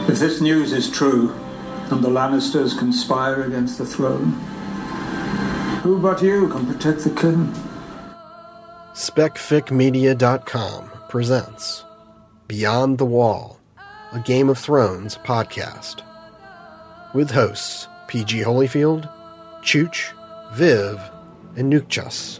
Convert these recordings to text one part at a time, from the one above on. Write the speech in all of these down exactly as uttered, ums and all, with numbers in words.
If this news is true, and the Lannisters conspire against the throne, who but you can protect the king? spec fic media dot com presents Beyond the Wall, a Game of Thrones podcast. With hosts P G Holyfield, Chooch, Viv, and Nukchus.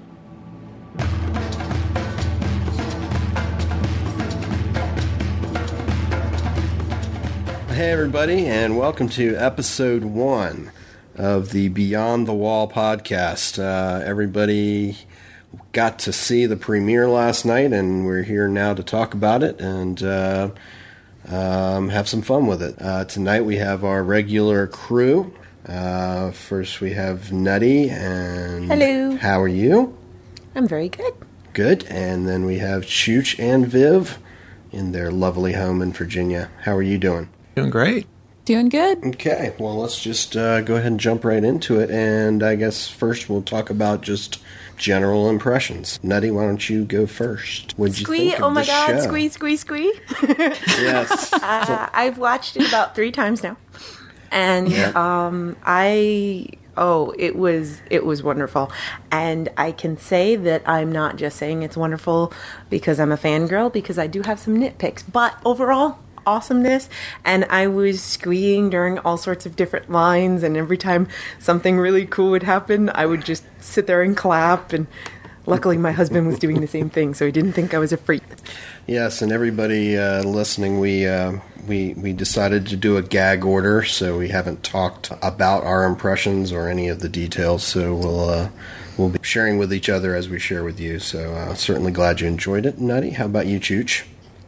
Hey everybody, and welcome to episode one of the Beyond the Wall podcast. Uh, everybody got to see the premiere last night, and we're here now to talk about it and uh, um, have some fun with it. Uh, tonight we have our regular crew. Uh, first we have Nutty, and hello. How are you? I'm very good. Good. And then we have Chooch and Viv in their lovely home in Virginia. How are you doing? Doing great. Doing good. Okay, well, let's just uh, go ahead and jump right into it. And I guess first we'll talk about just general impressions. Nutty, why don't you go first? What'd you Squee, think of oh my the god, show? squee, squee, squee. Yes. uh, I've watched it about three times now. And yeah. um, I... Oh, it was it was wonderful. And I can say that I'm not just saying it's wonderful because I'm a fangirl, because I do have some nitpicks. But overall, awesomeness. And I was squeeing during all sorts of different lines, and every time something really cool would happen, I would just sit there and clap. And luckily my husband was doing the same thing, so he didn't think I was a freak. Yes, and everybody uh, listening, we uh, we we decided to do a gag order, so we haven't talked about our impressions or any of the details. So we'll uh, we'll be sharing with each other as we share with you. So uh, certainly glad you enjoyed it, Nutty. How about you, Chooch?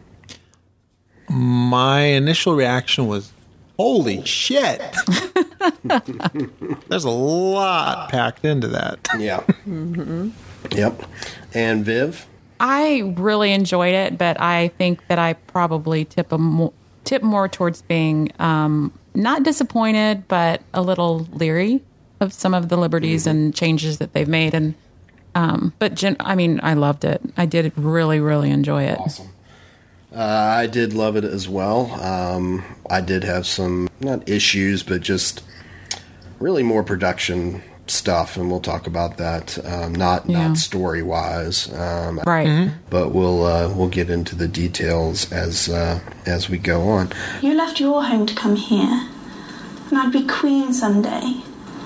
My initial reaction was, "Holy shit!" There's a lot packed into that. Yeah. Mm-hmm. Yep. And Viv? I really enjoyed it, but I think that I probably tip a mo- tip more towards being um, not disappointed, but a little leery of some of the liberties mm-hmm. and changes that they've made. And um, but gen- I mean, I loved it. I did really, really enjoy it. Awesome. Uh, I did love it as well. Um, I did have some not issues, but just really more production stuff, and we'll talk about that. Um, not yeah. not story wise, um, right? Mm-hmm. But we'll uh, we'll get into the details as uh, as we go on. You left your home to come here, and I'd be queen someday.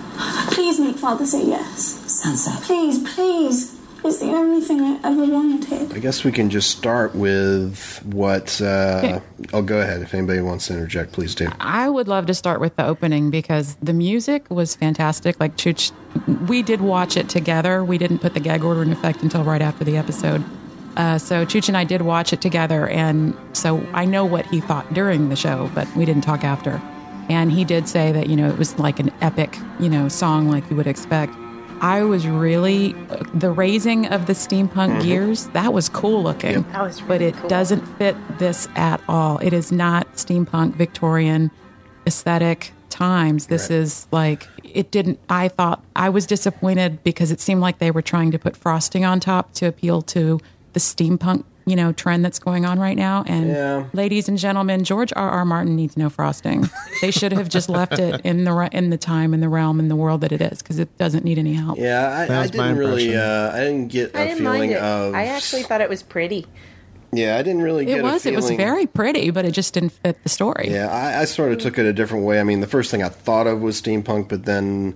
Please make Father say yes, Sansa. Please, please. It's the only thing I ever wanted. I guess we can just start with what... Uh, yeah. Oh, go ahead. If anybody wants to interject, please do. I would love to start with the opening because the music was fantastic. Like, Chooch, we did watch it together. We didn't put the gag order in effect until right after the episode. Uh, so Chooch and I did watch it together, and so I know what he thought during the show, but we didn't talk after. And he did say that, you know, it was like an epic, you know, song like you would expect. I was really, the raising of the steampunk mm-hmm. gears, that was cool looking. Yep. That was really but it cool. doesn't fit this at all. It is not steampunk Victorian aesthetic times. This right. is like, it didn't, I thought, I was disappointed because it seemed like they were trying to put frosting on top to appeal to the steampunk, you know, trend that's going on right now. And yeah. ladies and gentlemen, George R. R. Martin needs no frosting. They should have just left it in the in the time, in the realm, in the world that it is, because it doesn't need any help. Yeah, I, I didn't really, uh, I didn't get a I didn't feeling mind it. of... I actually thought it was pretty. Yeah, I didn't really get it was, a feeling... It was very pretty, but it just didn't fit the story. Yeah, I, I sort of took it a different way. I mean, the first thing I thought of was steampunk, but then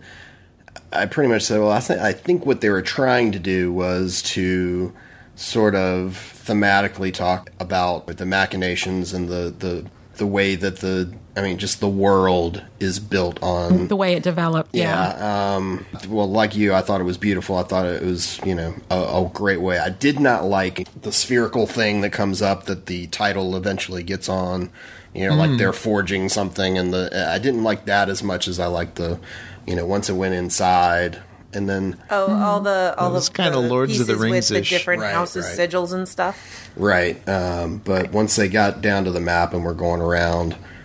I pretty much said, well, I, th- I think what they were trying to do was to sort of thematically talk about the machinations and the, the the way that the, I mean, just the world is built on. The way it developed, yeah. yeah um, well, like you, I thought it was beautiful. I thought it was, you know, a, a great way. I did not like the spherical thing that comes up that the title eventually gets on. You know, mm. like they're forging something, and the I didn't like that as much as I liked the, you know, once it went inside. And then oh, all the all the kind of Lords pieces of the Rings with the different right, houses, right. sigils, and stuff. Right, um, but once they got down to the map and were going around,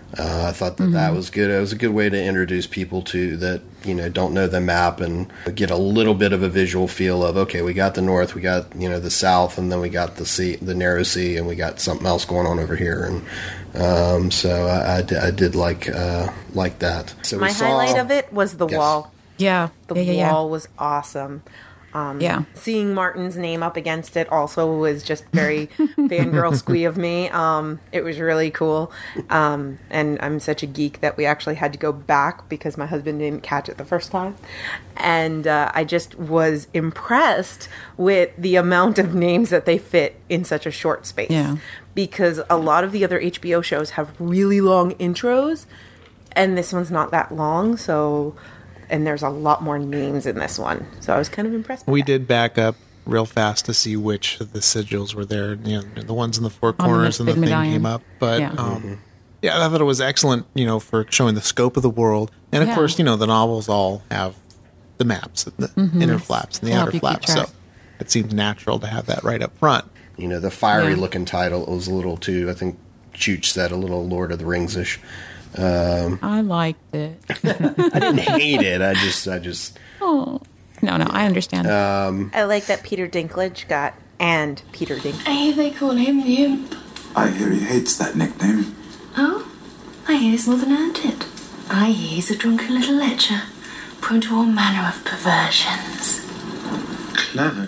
Uh, I thought that Mm-hmm. that was good. It was a good way to introduce people to that, you know, don't know the map and get a little bit of a visual feel of, okay, we got the north, we got, you know, the south, and then we got the sea, the narrow sea, and we got something else going on over here. And um, so I, I, did, I did like uh, like that. So we My saw, highlight of it was the Yes. wall. Yeah. The yeah, yeah, wall was awesome. Um, Yeah. Seeing Martin's name up against it also was just very fangirl squee of me. Um, it was really cool. Um, and I'm such a geek that we actually had to go back because my husband didn't catch it the first time. And uh, I just was impressed with the amount of names that they fit in such a short space. Yeah. Because a lot of the other H B O shows have really long intros, and this one's not that long, so... And there's a lot more names in this one. So I was kind of impressed by We that. did back up real fast to see which of the sigils were there. You know, the ones in the four the corners and the big thing medallion. came up. But Yeah. um, yeah, I thought it was excellent, you know, for showing the scope of the world. And of Yeah. course, you know, the novels all have the maps, the inner flaps and the To help outer you keep flaps. So track. it seems natural to have that right up front. you know, the fiery Yeah. looking title was a little too, I think Chooch said, a little Lord of the Rings-ish. Um, I liked it. I didn't hate it. I just, I just, Oh. No, no, I understand. I like that Peter Dinklage got and Peter Dinklage. I hear they call him the Imp. I hear he hates that nickname. Oh? I hear he's more than earned it. I hear he's a drunken little lecher, prone to all manner of perversions. Clever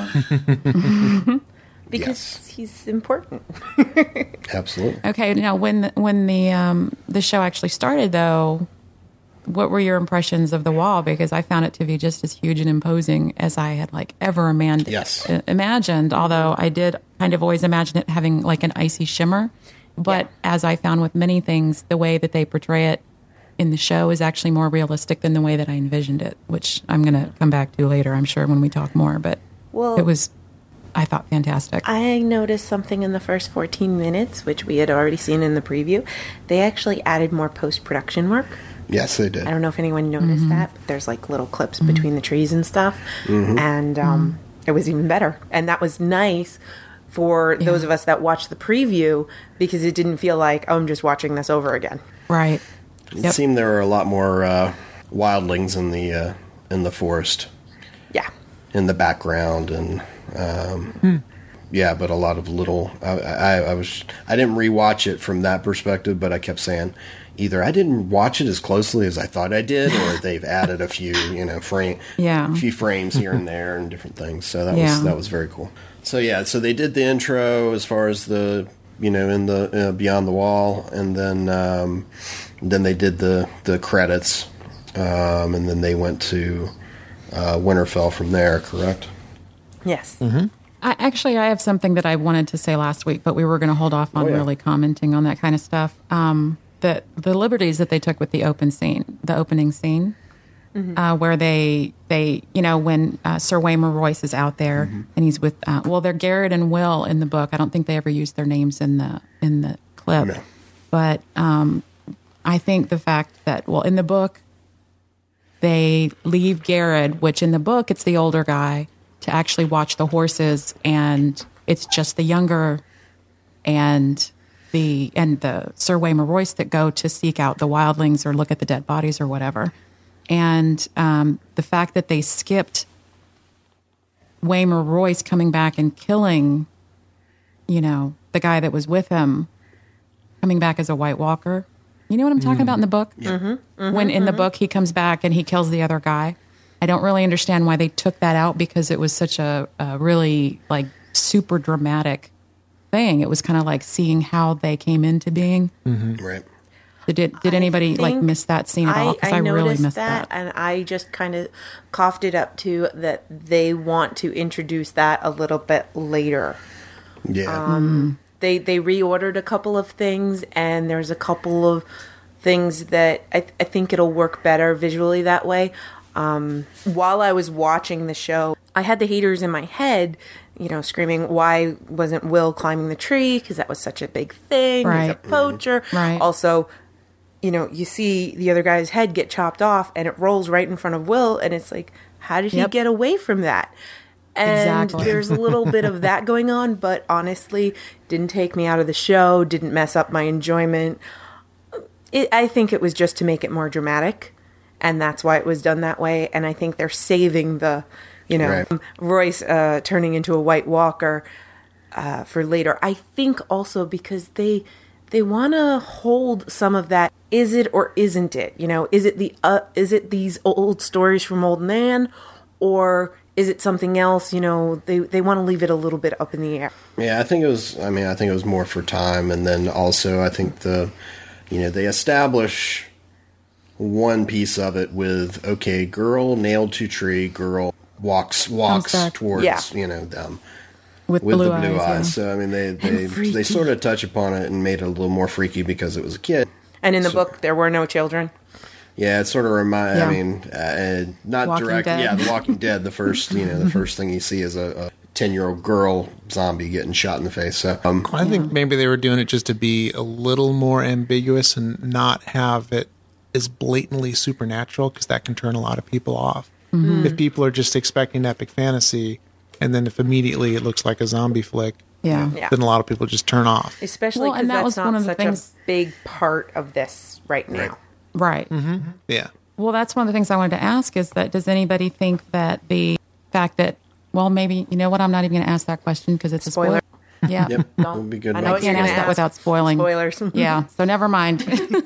girl. Because Yes. he's important. absolutely. Okay, now when the, when the um, the show actually started, though, what were your impressions of the wall? Because I found it to be just as huge and imposing as I had like ever imagined. Yes. uh, imagined. Although I did kind of always imagine it having like an icy shimmer, but Yeah. as I found with many things, the way that they portray it in the show is actually more realistic than the way that I envisioned it, which I'm going to come back to later, I'm sure, when we talk more. But Well, it was, I thought, fantastic. I noticed something in the first fourteen minutes, which we had already seen in the preview. They actually added more post-production work. Yes, they did. I don't know if anyone noticed Mm-hmm. that, but there's like little clips between the trees and stuff. And um, it was even better. And that was nice for those of us that watched the preview because it didn't feel like, oh, I'm just watching this over again. Right. It Yep. seemed there were a lot more uh, wildlings in the uh, in the forest, Yeah. in the background, and um, yeah, but a lot of little. I, I, I was I didn't rewatch it from that perspective, but I kept saying either I didn't watch it as closely as I thought I did, or they've added a few, you know, frame, Yeah. a few frames here and there, and different things. So that Yeah. was that was very cool. So yeah, so they did the intro as far as the you know in the uh, Beyond the Wall, and then um, then they did the the credits, um, and then they went to uh, Winterfell from there. Correct? Yes. I, actually, I have something that I wanted to say last week, but we were going to hold off on Oh, yeah. really commenting on that kind of stuff. Um, the the liberties that they took with the open scene, the opening scene, uh, where they they you know when uh, Sir Waymar Royce is out there and he's with uh, well, they're Garrett and Will in the book. I don't think they ever used their names in the in the clip, No. but um, I think the fact that well in the book they leave Garrett, which in the book it's the older guy, to actually watch the horses, and it's just the younger and the and the Sir Waymar Royce that go to seek out the wildlings or look at the dead bodies or whatever. And um, the fact that they skipped Waymar Royce coming back and killing, you know, the guy that was with him, coming back as a White Walker. You know what I'm talking about in the book? Mm-hmm. When in the book he comes back and he kills the other guy. I don't really understand why they took that out because it was such a, a really like super dramatic thing. It was kind of like seeing how they came into being. Right. Did did anybody like think miss that scene at all? Because I, really noticed missed that. and I just kind of coughed it up too that they want to introduce that a little bit later. Yeah. They they reordered a couple of things, and there's a couple of things that I, I think it'll work better visually that way. Um, while I was watching the show, I had the haters in my head, you know, screaming, why wasn't Will climbing the tree? Because that was such a big thing. He's a Right. poacher. Right. Also, you know, you see the other guy's head get chopped off and it rolls right in front of Will. And it's like, how did he Yep. get away from that? And Exactly. there's a little bit of that going on, but honestly, didn't take me out of the show, didn't mess up my enjoyment. It, I think it was just to make it more dramatic, and that's why it was done that way. And I think they're saving the, you know, Right. Royce uh, turning into a White Walker uh, for later. I think also because they they want to hold some of that. Is it or isn't it? You know, is it the uh, is it these old stories from Old Nan, or is it something else? You know, they they want to leave it a little bit up in the air. Yeah, I think it was. I mean, I think it was more for time, and then also I think the, you know, they establish one piece of it with okay, girl nailed to tree, girl walks walks back. towards Yeah. you know them With, with blue the blue eyes. eyes. yeah. So I mean, they they freaky. they sort of touch upon it and made it a little more freaky because it was a kid. And in the So- book, there were no children. Yeah, it sort of remind. Yeah. I mean, uh, not Walking direct. Dead. Yeah, The Walking Dead. The first, you know, the first thing you see is a ten-year-old girl zombie getting shot in the face. So, um, I think maybe they were doing it just to be a little more ambiguous and not have it as blatantly supernatural, because that can turn a lot of people off. If people are just expecting epic fantasy, and then if immediately it looks like a zombie flick, Yeah. Yeah. then a lot of people just turn off. Especially Well, because and that that's was not one of the such things- a big part of this right now. Right. Right. Yeah. Well, that's one of the things I wanted to ask is that does anybody think that the fact that, well, maybe, you know what, I'm not even going to ask that question because it's Spoiler. a spoiler. Yeah. yep, it would be good. I know I what you're can't gonna ask that ask. without spoiling. Spoilers. Yeah, so never mind.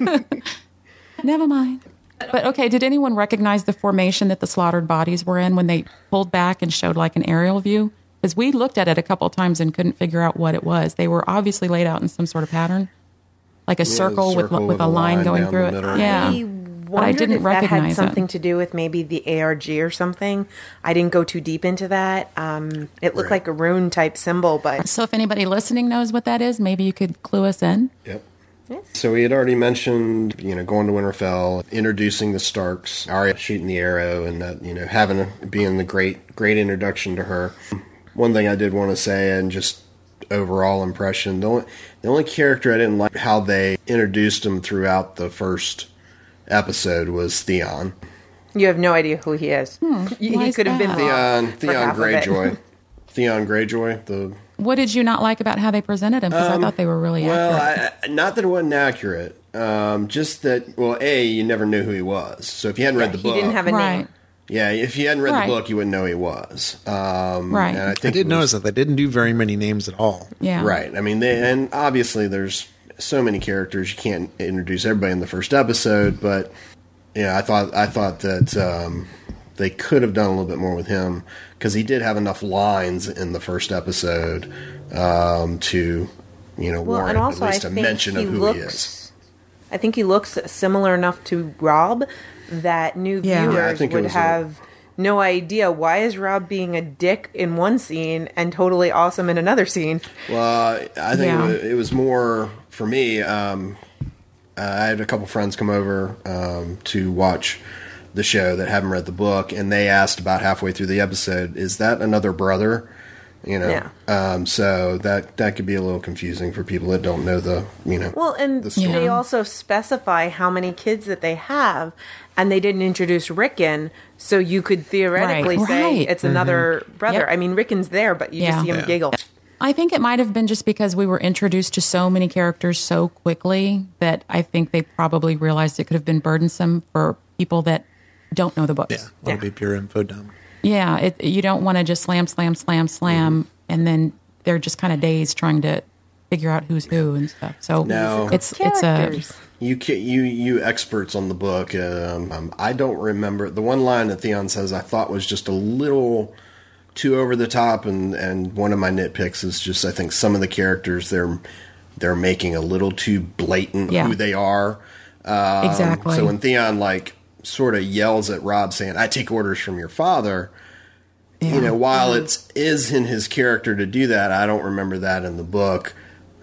Never mind. But okay, did anyone recognize the formation that the slaughtered bodies were in when they pulled back and showed like an aerial view? Because we looked at it a couple of times and couldn't figure out what it was. They were obviously laid out in some sort of pattern, like a Yeah, circle, circle with with a line, going down through the it. middle. Yeah, I but I wondered didn't if that had recognize something it. to do with maybe the A R G or something. I didn't go too deep into that. Um, it looked Right. like a rune type symbol, but So if anybody listening knows what that is, maybe you could clue us in. Yep. So we had already mentioned, you know, going to Winterfell, introducing the Starks, Arya shooting the arrow, and that, you know, having a, being the great, great introduction to her. One thing I did want to say, and just overall impression, the only, the only character I didn't like how they introduced him throughout the first episode was Theon. you have no idea who he is. He, why he is could have been that? Theon, wrong for Theon half of it. Greyjoy. Theon Greyjoy, the What did you not like about how they presented him? Because I thought they were really Well, accurate. I, not that it wasn't accurate. Um, just that, well, A, you never knew who he was. So if you hadn't read the He book, didn't have a Right. name. yeah, if you hadn't read Right. the book, you wouldn't know he was. Um, Right. And I, I think did it was- notice that they didn't do very many names at all. Yeah. Right. I mean, they, and obviously there's so many characters you can't introduce everybody in the first episode, but yeah, I thought I thought that um, they could have done a little bit more with him because he did have enough lines in the first episode um, to, you know, Well, warrant and also at I least a think mention he of who looks. he is. I think he looks similar enough to Rob that new Yeah. viewers Yeah, I think it would was a- have no idea why is Rob being a dick in one scene and totally awesome in another scene. Well, I think Yeah. it, was, it was more for me. Um, I had a couple friends come over um, to watch the show that haven't read the book, and they asked about halfway through the episode, "Is that another brother?" You know, Yeah. um, so that that could be a little confusing for people that don't know the you know. Well, and the story. they also specify how many kids that they have, and they didn't introduce Rickon, so you could theoretically Right. say Right. it's another brother. Yep. I mean, Rickon's there, but you Yeah. just see him Yeah. giggle. I think it might have been just because we were introduced to so many characters so quickly that I think they probably realized it could have been burdensome for people that don't know the books. Yeah, that'll Yeah. be pure info dump. Yeah, it, you don't want to just slam, slam, slam, slam, and then they're just kind of dazed trying to figure out who's who and stuff. So No. it's it's a Characters. You ca you you experts on the book. Um, um, I don't remember the one line that Theon says. I thought was just a little too over the top, and, and one of my nitpicks is just I think some of the characters they're they're making a little too blatant Yeah. who they are. Um, Exactly. So when Theon like sort of yells at Rob saying, "I take orders from your father," yeah. you know, while it's is in his character to do that, I don't remember that in the book.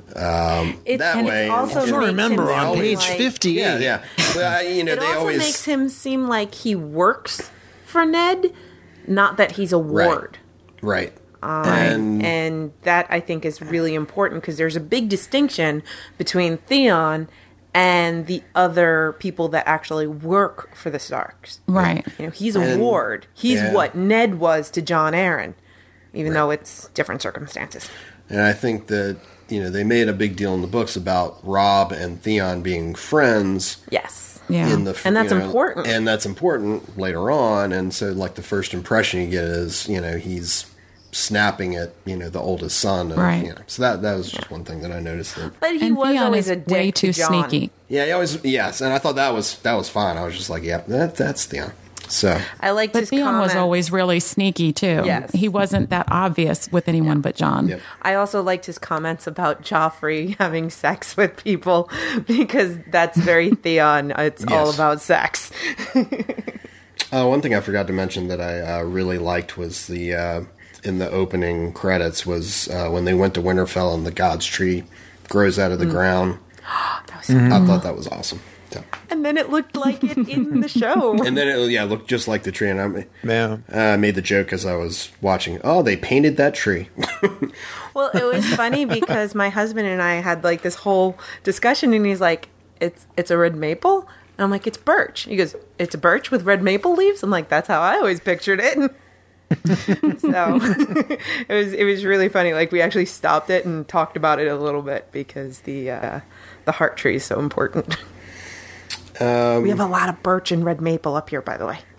Um, It's, that and way, it also and- I makes remember him on seem page like- fifty-eight. yeah, yeah. Well, I- you know, It they also always makes him seem like he works for Ned, not that he's a ward. right. Um, and and that I think is really important because there's a big distinction between Theon and the other people that actually work for the Starks. right. You know, he's a And- ward. He's yeah. what Ned was to John Arryn, even though it's different circumstances. and I think that you know, they made a big deal in the books about Robb and Theon being friends. Yes. Yeah. In the, And that's you know, important. And that's important later on. And so, like, the first impression you get is, you know, he's snapping at, you know, the oldest son. Of, Right. You know, so that that was just one thing that I noticed. That, But he And was Theon always is a dick way to too Jon. sneaky. yeah, he always, yes. And I thought that was that was fine. I was just like, yeah, that, that's Theon. So, I liked But his Theon comments. was always really sneaky too. Yes. He wasn't that obvious with anyone but Jon. yep. I also liked his comments about Joffrey having sex with people because that's very Theon. It's all Yes. about sex. Uh, one thing I forgot to mention that I uh, really liked was the uh, in the opening credits was uh, when they went to Winterfell and the God's Tree grows out of the ground. That was so I thought that was awesome. So. And then it looked like it in the show. And then it yeah looked just like the tree, and I Yeah. uh, made the joke as I was watching. Oh, they painted that tree. Well, it was funny because my husband and I had like this whole discussion, and he's like, "It's it's a red maple," and I'm like, "It's birch." He goes, "It's a birch with red maple leaves." I'm like, "That's how I always pictured it." So it was it was really funny. Like we actually stopped it and talked about it a little bit because the uh, the heart tree is so important. Um, We have a lot of birch and red maple up here, by the way.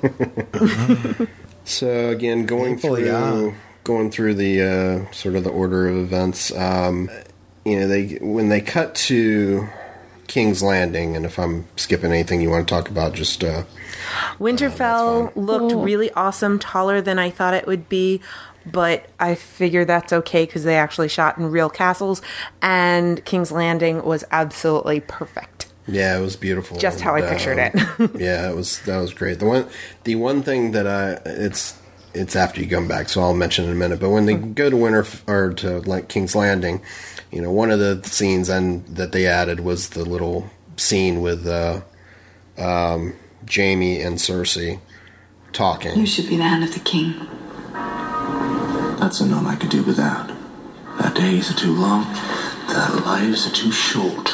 So again, going Maple, through yeah. going through the uh, sort of the order of events, um, you know, they when they cut to King's Landing, and if I'm skipping anything you want to talk about, just uh, Winterfell looked Cool. really awesome, taller than I thought it would be, but I figure that's okay because they actually shot in real castles, and King's Landing was absolutely perfect. yeah, it was beautiful. Just how I And, pictured um, it. Yeah, it was that was great. The one the one thing that I it's it's after you come back, so I'll mention it in a minute. But when they go to Winter or to like King's Landing, you know, one of the scenes and that they added was the little scene with uh, um, Jaime and Cersei talking. You should be the hand of the king. That's a none I could do without. Their days are too long, their lives are too short.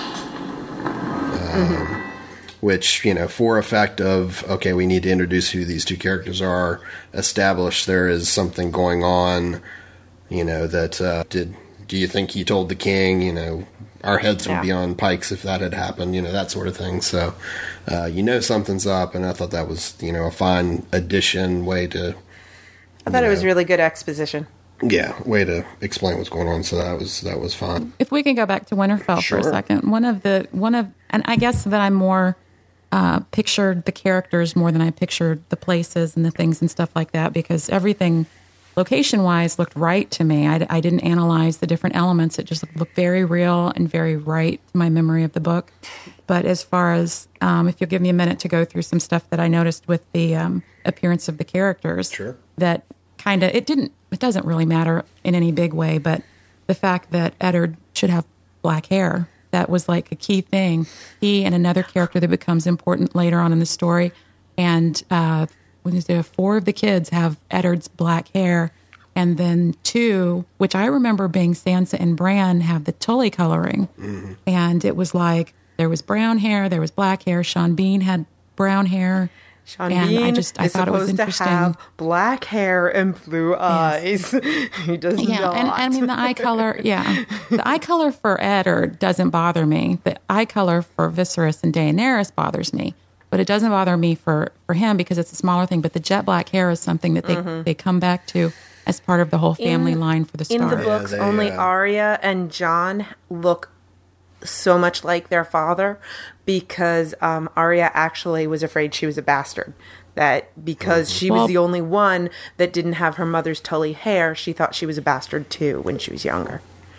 Which, you know, for effect of, okay, we need to introduce who these two characters are, establish there is something going on, you know, that, uh, did, do you think he told the king, you know, our heads would Yeah. be on pikes if that had happened, you know, that sort of thing. So, uh, you know something's up, and I thought that was, you know, a fine addition, way to, I thought it was Yeah. really good exposition. yeah, way to explain what's going on, so that was, that was fine. If we can go back to Winterfell for Sure. a second, one of the one of and I guess that I'm more uh, pictured the characters more than I pictured the places and the things and stuff like that, because everything location wise looked right to me. I, I didn't analyze the different elements; it just looked very real and very right to my memory of the book. But as far as um, if you'll give me a minute to go through some stuff that I noticed with the um, appearance of the characters, Sure. that kind of it didn't it doesn't really matter in any big way, but the fact that Eddard should have black hair, that was like a key thing. He and another character that becomes important later on in the story, and uh, when is there four of the kids have Eddard's black hair, and then two, which I remember being Sansa and Bran, have the Tully coloring, Mm-hmm. and it was like there was brown hair, there was black hair. Sean Bean had brown hair. Sean and Bean I just I is thought it was supposed to interesting. have black hair and blue eyes. He does Yeah, not. and I mean the eye color. Yeah, the eye color for Eddard doesn't bother me. The eye color for Viserys and Daenerys bothers me, but it doesn't bother me for for him because it's a smaller thing. But the jet black hair is something that they they come back to as part of the whole family In- line for the In Stark. the books, they, only uh, Arya and Jon look so much like their father because um, Arya actually was afraid she was a bastard. That because she was Well- the only one that didn't have her mother's Tully hair, she thought she was a bastard too when she was younger.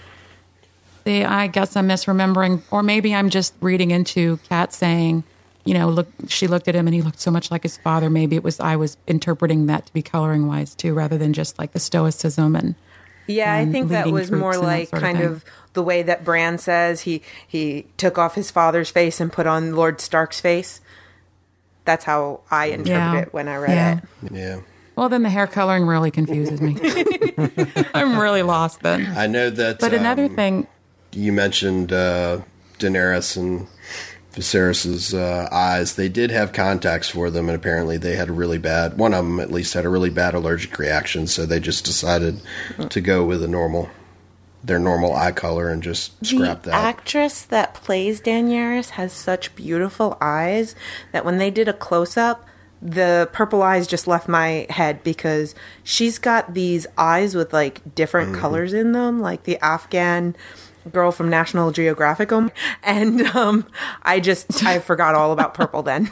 See, I guess I'm misremembering, or maybe I'm just reading into Kat saying, you know, look, she looked at him and he looked so much like his father. Maybe it was I was interpreting that to be coloring wise too, rather than just like the stoicism and. Yeah, I and think that leading was troops more and that like sort of kind thing. of the way that Bran says he he took off his father's face and put on Lord Stark's face. That's how I interpret Yeah. it when I read Yeah. it. Yeah. Well, then the hair coloring really confuses me. I'm really lost then. I know that. But another um, thing, you mentioned uh, Daenerys and Viserys's uh, eyes. They did have contacts for them, and apparently they had a really bad. One of them, at least, had a really bad allergic reaction. So they just decided to go with a normal their normal eye color and just scrap the that. The actress that plays Daenerys has such beautiful eyes that when they did a close-up, the purple eyes just left my head because she's got these eyes with like different mm-hmm. colors in them, like the Afghan girl from National Geographic. And um, I just, I forgot all about purple then.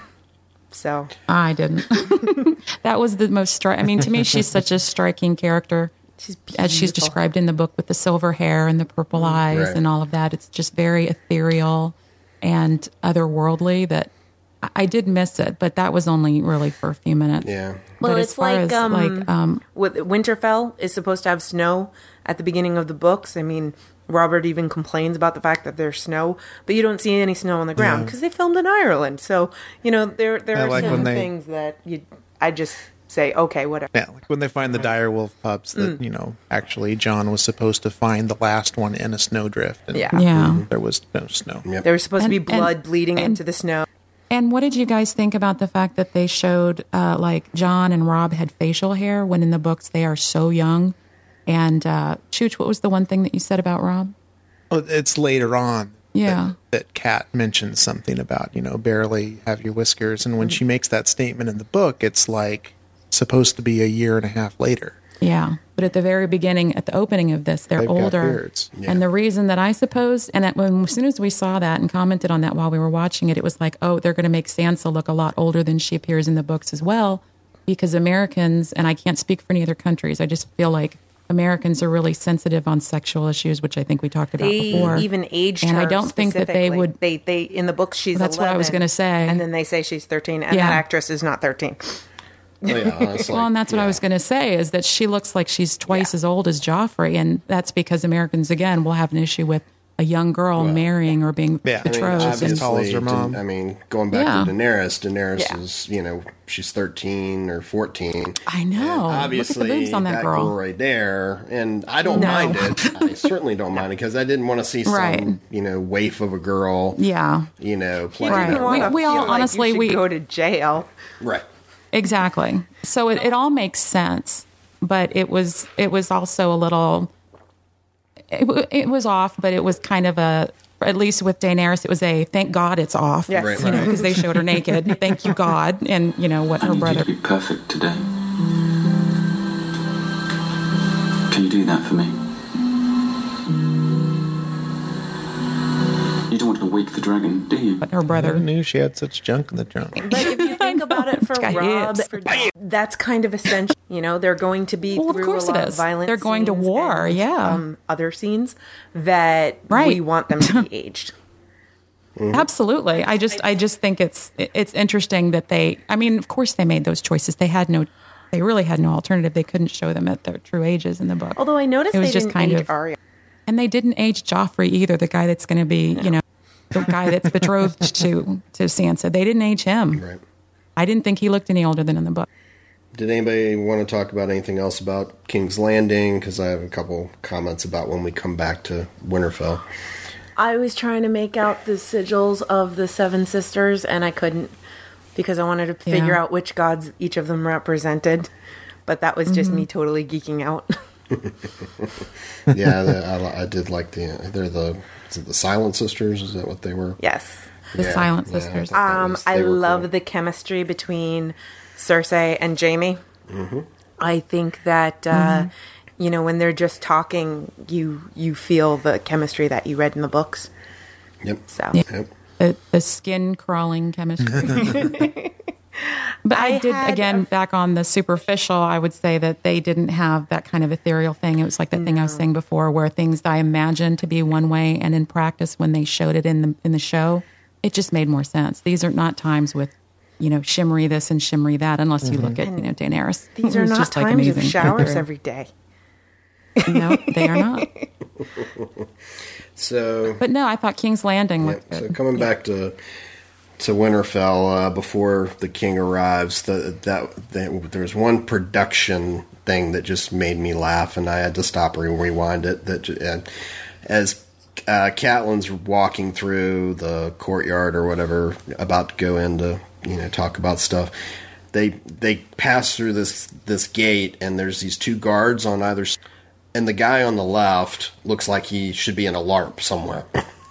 So I didn't. That was the most stri- I mean, to me, she's such a striking character. She's as she's described in the book with the silver hair and the purple eyes right. and all of that. It's just very ethereal and otherworldly that I did miss it, but that was only really for a few minutes. Yeah. Well, but it's as far like, as, um, like um, with Winterfell is supposed to have snow at the beginning of the books. I mean, Robert even complains about the fact that there's snow, but you don't see any snow on the ground because yeah. they filmed in Ireland. So, you know, there there I are like certain they, things that you, I just say, okay, whatever. Yeah, like when they find the direwolf pups that, mm. you know, actually Jon was supposed to find the last one in a snowdrift. And yeah. yeah. there was no snow. Yep. There was supposed and, to be blood and, bleeding and, into the snow. And what did you guys think about the fact that they showed, uh, like, Jon and Robb had facial hair when in the books they are so young? And, uh, Chooch, what was the one thing that you said about Robb? Well, it's later on yeah. that, that Kat mentions something about, you know, barely have your whiskers. And when she makes that statement in the book, it's like supposed to be a year and a half later. Yeah. But at the very beginning, at the opening of this, they're They've older. Yeah. And the reason that I suppose, and that when, as soon as we saw that and commented on that while we were watching it, it was like, oh, they're going to make Sansa look a lot older than she appears in the books as well. Because Americans, and I can't speak for any other countries, I just feel like Americans are really sensitive on sexual issues, which I think we talked about they before. They even aged and her I don't think that they would. They, they in the books she's that's eleven. What I was going to say. And then they say she's thirteen, and yeah. that actress is not thirteen. Oh, yeah, honestly, well, and that's what yeah. I was going to say is that she looks like she's twice yeah. as old as Joffrey, and that's because Americans again will have an issue with a young girl well, marrying or being yeah. betrothed. I mean, as tall as her mom. I mean, going back yeah. to Daenerys, Daenerys yeah. is, you know, she's thirteen or fourteen. I know. And obviously, look at the boobs on that, that girl. girl right there, and I don't no. mind it. I certainly don't mind it because I didn't want to see some, right. you know, waif of a girl. Yeah. You know, playing right. that We, we all like honestly you we go to jail. Right. Exactly. So it, it all makes sense, but it was it was also a little. It, it was off, but it was kind of a. At least with Daenerys, it was a thank God it's off. Yes. Right, you know, right. because they showed her naked. Thank you God, and you know what I her need brother. you to be perfect today. Can you do that for me? You don't want to wake the dragon, do you? But her brother I knew she had such junk in the trunk. But if you think about it, for Got Robb, hips. for, that's kind of essential. You know, they're going to be Well, of through course a lot it of is. violent They're going to scenes war, and, yeah. um, other scenes that Right. we want them to be aged. Mm-hmm. Absolutely. I just I just think it's it's interesting that they. I mean, of course they made those choices. They had no. They really had no alternative. They couldn't show them at their true ages in the book. Although I noticed it was they just didn't kind age of, Arya. and they didn't age Joffrey either. The guy that's going to be, you know, the guy that's betrothed to to Sansa. They didn't age him. Right. I didn't think he looked any older than in the book. Did anybody want to talk about anything else about King's Landing? Because I have a couple comments about when we come back to Winterfell. I was trying to make out the sigils of the Seven Sisters, and I couldn't because I wanted to figure Yeah. out which gods each of them represented. But that was just Mm-hmm. me totally geeking out. Yeah, the, I, I did like the. They're the. Is it the Silent Sisters? Is that what they were? Yes. The Yeah, Silent yeah, I Sisters. thought that Um, was- I they were love cool. the chemistry between Cersei and Jaime. Mm-hmm. I think that uh, Mm-hmm. you know, when they're just talking, you you feel the chemistry that you read in the books. Yep. So Yeah. Yep. the, the skin crawling chemistry. But I, I did, had again, a- back on the superficial, I would say that they didn't have that kind of ethereal thing. It was like that thing I was saying before, where things that I imagined to be one way, and in practice, when they showed it in the in the show, it just made more sense. These are not times with, you know, shimmery this and shimmery that, unless you look at, you know, Daenerys. these It are was not just, like, times of amazing. showers every day. No, they are not. So. But no, I thought King's Landing Yep. looked good. So coming back to to Winterfell uh, before the king arrives, the, that, that there was one production thing that just made me laugh, and I had to stop and rewind it. That and as uh, Catelyn's walking through the courtyard or whatever, about to go in to you know talk about stuff, they they pass through this this gate, and there's these two guards on either side. and the guy on the left looks like he should be in a LARP somewhere.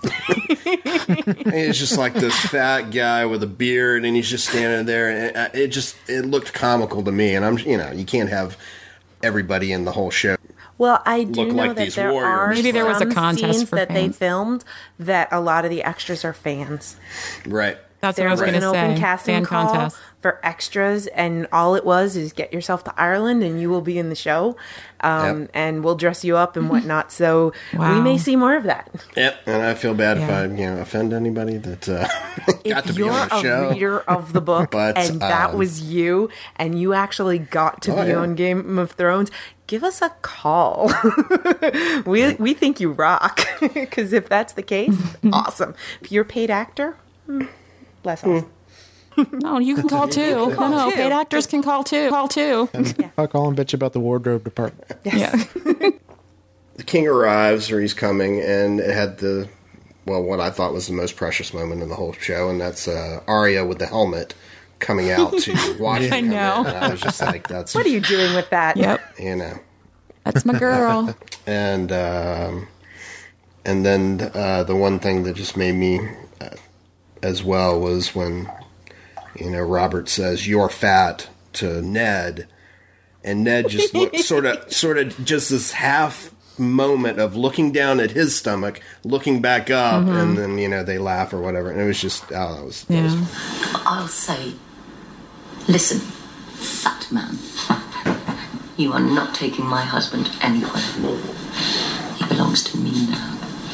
He's just like this fat guy with a beard, and he's just standing there, and it just it looked comical to me. And I'm, you know, you can't have everybody in the whole show. Well, I do Look know like that these there warriors. are Maybe there was a some contest scenes for that they fans. filmed that a lot of the extras are fans. Right. That's There what I was was going to an say. open casting Fan call contest. for extras, and all it was is get yourself to Ireland, and you will be in the show, um, Yep. and we'll dress you up and whatnot. So Wow. we may see more of that. Yep. And I feel bad if Yeah. I, you know, offend anybody that uh, got If to be you're on the a show. reader of the book But, and that um, was you, and you actually got to Oh, be yeah. on Game of Thrones, give us a call. we we think you rock, because if that's the case, awesome. If you're a paid actor, hmm, less awesome. No, you can call too. call no, no, too. paid actors can call too. Call too. I'll call and bitch about the wardrobe department. Yeah. The king arrives, or he's coming, and it had the, well, what I thought was the most precious moment in the whole show, and that's uh, Arya with the helmet coming out to watch him I come know. in. And I was just like, that's, What are you doing with that? Yep. you know. That's my girl. And um, and then uh, the one thing that just made me uh, as well was when, you know, Robert says, "You're fat" to Ned, and Ned just looked sort of, sort of just this half moment of looking down at his stomach, looking back up, Mm-hmm. and then, you know, they laugh or whatever, and it was just, oh, that was, that Yeah. was I'll say, listen, fat man, you are not taking my husband anywhere. He belongs to me now.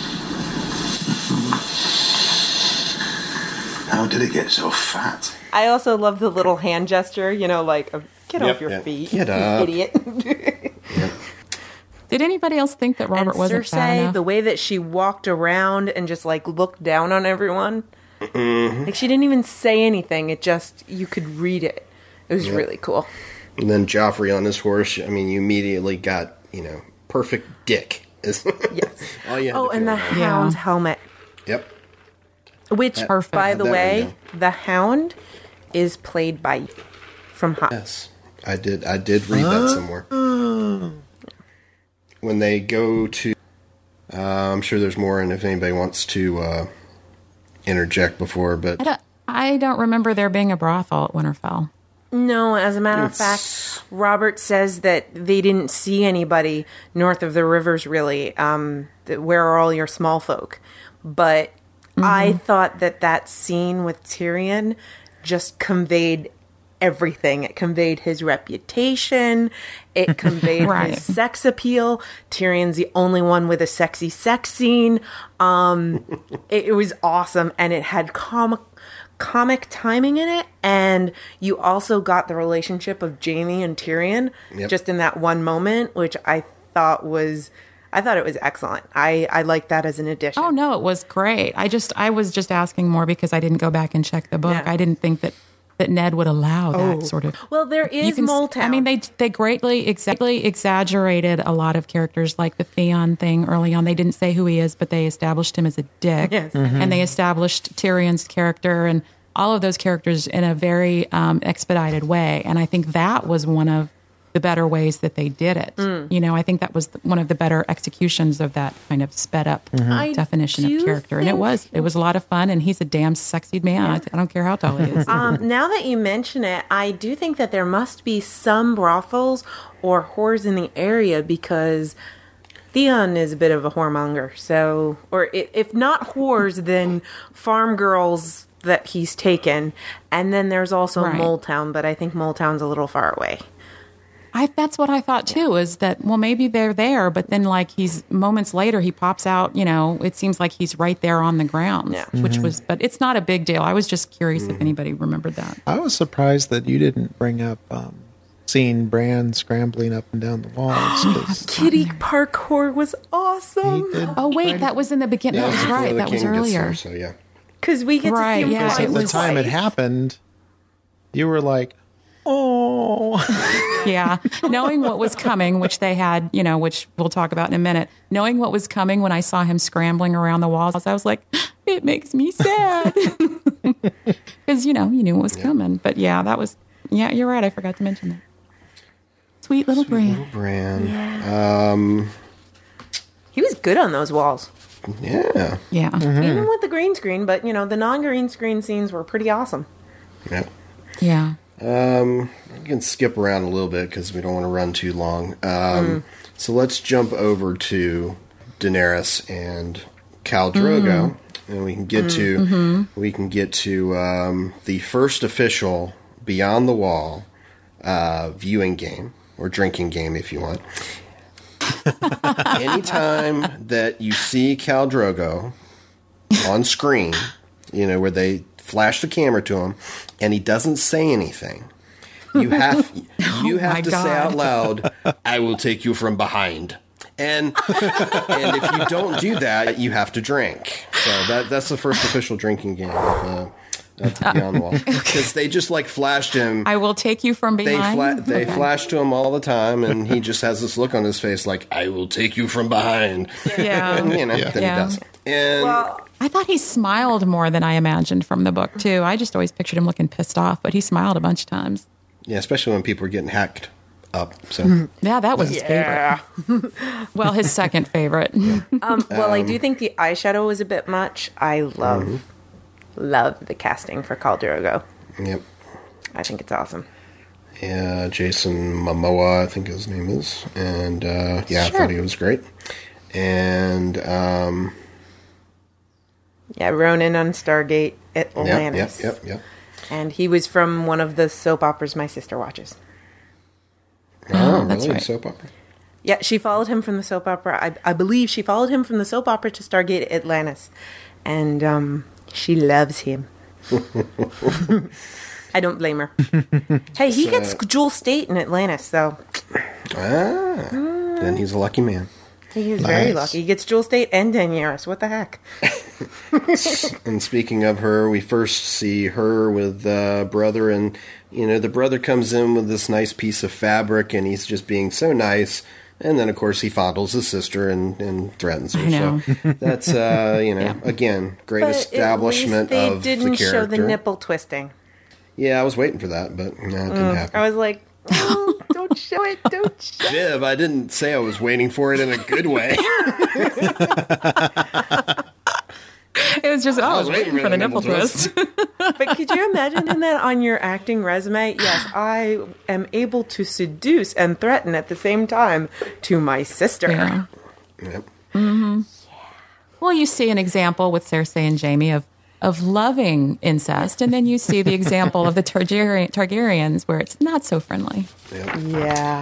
How did it get so fat? I also love the little hand gesture, you know, like, uh, get Yep, off your yep. feet, Get you up. idiot. Did anybody else think that Robert and wasn't fat Cersei, enough? the way that she walked around and just like looked down on everyone, like she didn't even say anything. It just, you could read it. It was really cool. and then Joffrey on his horse, I mean, you immediately got, you know, perfect dick. Yes. All you had Oh, to and the feel. Hound's helmet, Yep. which, Perfect. by Had the that way, right the Hound is played by from Hot. Yes, I did. I did read that somewhere. When they go to, uh, I'm sure there's more, and if anybody wants to uh, interject before, but I don't, I don't remember there being a brothel at Winterfell. No, as a matter of It's- fact, Robert says that they didn't see anybody north of the rivers, really. Um, that where are all your small folk? But I thought that that scene with Tyrion just conveyed everything. It conveyed his reputation. It conveyed Right. his sex appeal. Tyrion's the only one with a sexy sex scene. Um, it, it was awesome, and it had comic comic timing in it, and you also got the relationship of Jaime and Tyrion Yep. just in that one moment, which I thought was I thought it was excellent. I I liked that as an addition. Oh no, it was great. I just I was just asking more because I didn't go back and check the book. Yeah. I didn't think that that Ned would allow that sort of. Well, there is can s- Moleton. I mean, they they greatly exactly exaggerated a lot of characters, like the Theon thing early on. They didn't say who he is, but they established him as a dick, Yes. and they established Tyrion's character and all of those characters in a very um, expedited way. And I think that was one of the better ways that they did it. Mm. You know, I think that was one of the better executions of that kind of sped up I definition do of character. And it think- was it was a lot of fun. And he's a damn sexy man. I, I don't care how tall he is. Um, now that you mention it, I do think that there must be some brothels or whores in the area because Theon is a bit of a whoremonger. So, or i- if not whores, then farm girls that he's taken. And then there's also Right. Moletown, but I think Moletown's a little far away. I, that's what I thought too, is that, well, maybe they're there, but then like he's moments later, he pops out, you know, it seems like he's right there on the ground, Yeah. which was, but it's not a big deal. I was just curious if anybody remembered that. I was surprised that you didn't bring up um, seeing Bran scrambling up and down the walls. 'cause Kitty parkour was awesome. he did Oh, wait, that was in the beginning. Yeah, that was before right. the That was king gets earlier. there, so yeah. Because we get Right, to see him yeah, fly it By the was- time it twice. happened, you were like, oh. Yeah. Knowing what was coming, which they had, you know, which we'll talk about in a minute, knowing what was coming when I saw him scrambling around the walls, I was like, it makes me sad. Because, you know, you knew what was coming. But yeah, that was, yeah, you're right. I forgot to mention that. Sweet little Sweet Bran. little Bran. Yeah. Um, he was good on those walls. Yeah. Yeah. Mm-hmm. Even with the green screen, but, you know, the non-green screen scenes were pretty awesome. Yeah. Yeah. Um, we can skip around a little bit because we don't want to run too long. Um, mm. So let's jump over to Daenerys and Khal Drogo, mm. and we can get mm. to mm-hmm. we can get to um, the first official Beyond the Wall uh, viewing game or drinking game, if you want. Anytime that you see Khal Drogo on screen, you know, where they flash the camera to him and he doesn't say anything, you have you have oh to God. say out loud, "I will take you from behind." And and if you don't do that, you have to drink. So that that's the first official drinking game of, uh, of Beyond the Wall. Because they just like flashed him. I will take you from behind. They, fla- they okay. flash to him all the time, and he just has this look on his face like, "I will take you from behind." Yeah, and, you know, yeah. then yeah. he does. And well, I thought he smiled more than I imagined from the book too. I just always pictured him looking pissed off, but he smiled a bunch of times. Yeah, especially when people were getting hacked up. So yeah, that was his yeah. favorite. Well, his second favorite. um, well, um, I do think the eyeshadow was a bit much. I love, mm-hmm. love the casting for Khal Drogo. Yep. I think it's awesome. Yeah, Jason Momoa, I think his name is, and uh, yeah, sure. I thought he was great. And um, yeah, Ronan on Stargate Atlantis. Yep, yep, yep, yep. And he was from one of the soap operas my sister watches. Oh, that's really? Right. Soap opera? Yeah, she followed him from the soap opera. I, I believe she followed him from the soap opera to Stargate Atlantis. And um, she loves him. I don't blame her. Hey, he so, gets Jewel State in Atlantis, so. Ah, mm. Then he's a lucky man. He's nice. Very lucky. He gets Jewel State and Daenerys. What the heck? And speaking of her, we first see her with uh, brother, and you know the brother comes in with this nice piece of fabric, and he's just being so nice. And then, of course, he fondles his sister and, and threatens her. I know. So that's uh, you know yeah. again great but establishment at least of they the didn't character. show the nipple twisting. Yeah, I was waiting for that, but no, it didn't mm, happen. I was like, oh, don't show it, don't show it. Viv, I didn't say I was waiting for it in a good way. It was just, oh, I was, I was waiting, waiting for the nipple twist. twist. But could you imagine doing that on your acting resume? Yes, I am able to seduce and threaten at the same time to my sister. Yeah. Yep. Mm-hmm. Yeah. Well, you see an example with Cersei and Jaime of of loving incest, and then you see the example of the Targaryen, Targaryens where it's not so friendly. Yep. Yeah.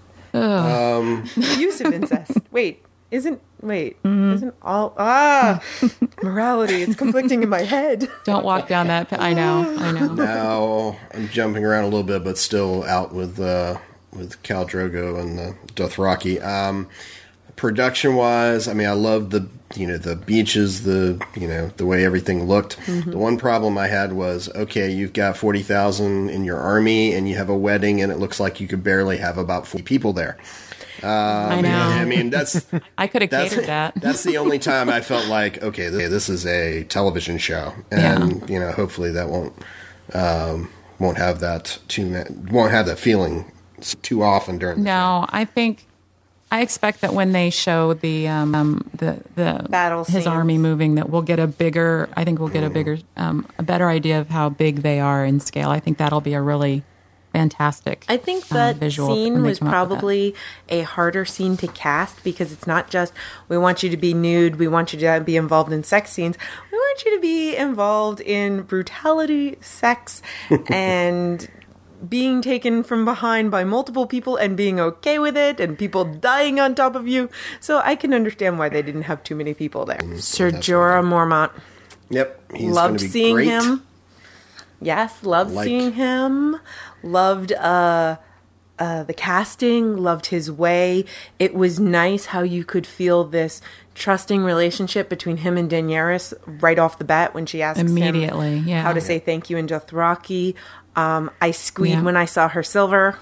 Um, Use of incest. Wait, isn't wait mm-hmm. isn't all ah morality? It's conflicting in my head. Don't walk down that. I know. I know. Now I'm jumping around a little bit, but still out with uh, with Khal Drogo and the Dothraki. Um, production wise, I mean, I love the you know the beaches, the you know the way everything looked. Mm-hmm. The one problem I had was okay, you've got forty thousand in your army, and you have a wedding, and it looks like you could barely have about forty people there. Um, I know. I mean, that's I could have catered that. That's the only time I felt like, okay, this, this is a television show, and yeah. you know, hopefully that won't um, won't have that too won't have that feeling too often during. The no, show. I think I expect that when they show the um, the the battle his scenes. army moving, that we'll get a bigger. I think we'll get a bigger, um, a better idea of how big they are in scale. I think that'll be a really fantastic. I think uh, that scene was probably that. a harder scene to cast because it's not just we want you to be nude, we want you to be involved in sex scenes, we want you to be involved in brutality, sex, and being taken from behind by multiple people and being okay with it, and people dying on top of you. So I can understand why they didn't have too many people there. Mm, Ser Jorah Mormont. Yep, he's loved be seeing great. him. Yes, loved like. seeing him. Loved uh, uh, the casting. Loved his way. It was nice how you could feel this trusting relationship between him and Daenerys right off the bat when she asks immediately, him yeah. how to say thank you in Dothraki. Um, I squeed yeah. when I saw her silver.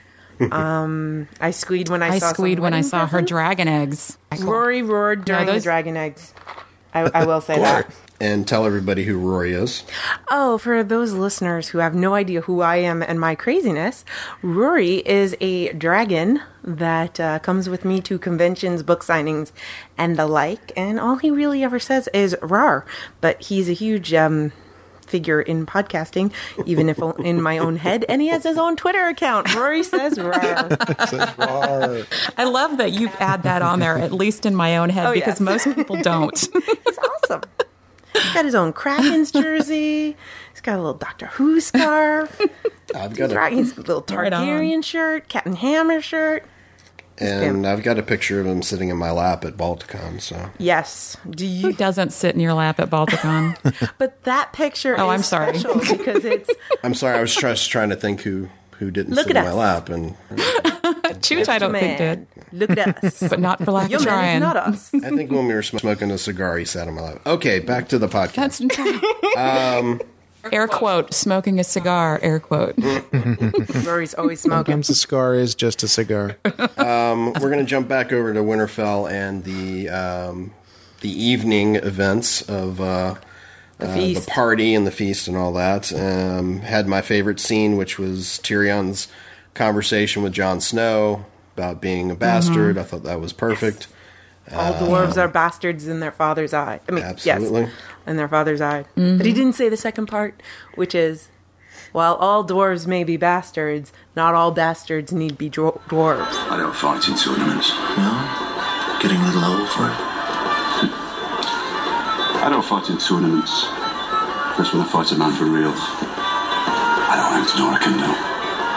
Um, I squeed when I, I saw. I squeed when I saw presents. her dragon eggs. Rory roared during no, those... the dragon eggs. I, I will say that. and tell everybody who Rory is. Oh, for those listeners who have no idea who I am and my craziness, Rory is a dragon that uh, comes with me to conventions, book signings, and the like. And all he really ever says is "rar," but he's a huge um, figure in podcasting, even if in my own head. And he has his own Twitter account. Rory says "rar." Rar. I love that you add that on there, at least in my own head, Oh, because yes. most people don't. He's awesome. He's got his own Kraken's jersey. He's got a little Doctor Who scarf. I've got He's a, rocking his little Right on. Targaryen shirt, Captain Hammer shirt. and I've got a picture of him sitting in my lap at Balticon. So Yes. Do Who you? doesn't sit in your lap at Balticon? But that picture Oh, is I'm sorry. special because it's I'm sorry, I was just trying to think who who didn't Look sit at in my us. lap, and Chooch, I don't think man. did, Look at us. but not for lack Your of man trying. is not us. I think when we were sm- smoking a cigar, he sat in my lap. Okay, back to the podcast. That's um, air quote, smoking a cigar, air quote. Rory's always smoking. Sometimes a cigar is just a cigar. Um, we're going to jump back over to Winterfell and the um, the evening events of uh, The uh, feast. the party and the feast and all that. Um, had my favorite scene, which was Tyrion's conversation with Jon Snow about being a bastard. Mm-hmm. I thought that was perfect. All dwarves are bastards in their father's eye. I mean, Absolutely. yes, in their father's eye. But he didn't say the second part, which is, while all dwarves may be bastards, not all bastards need be dwar- dwarves. I don't fight in tournaments. No? Getting a little old for it? I don't fight in tournaments. That's when I fight a man for real. I don't have to know what I can do.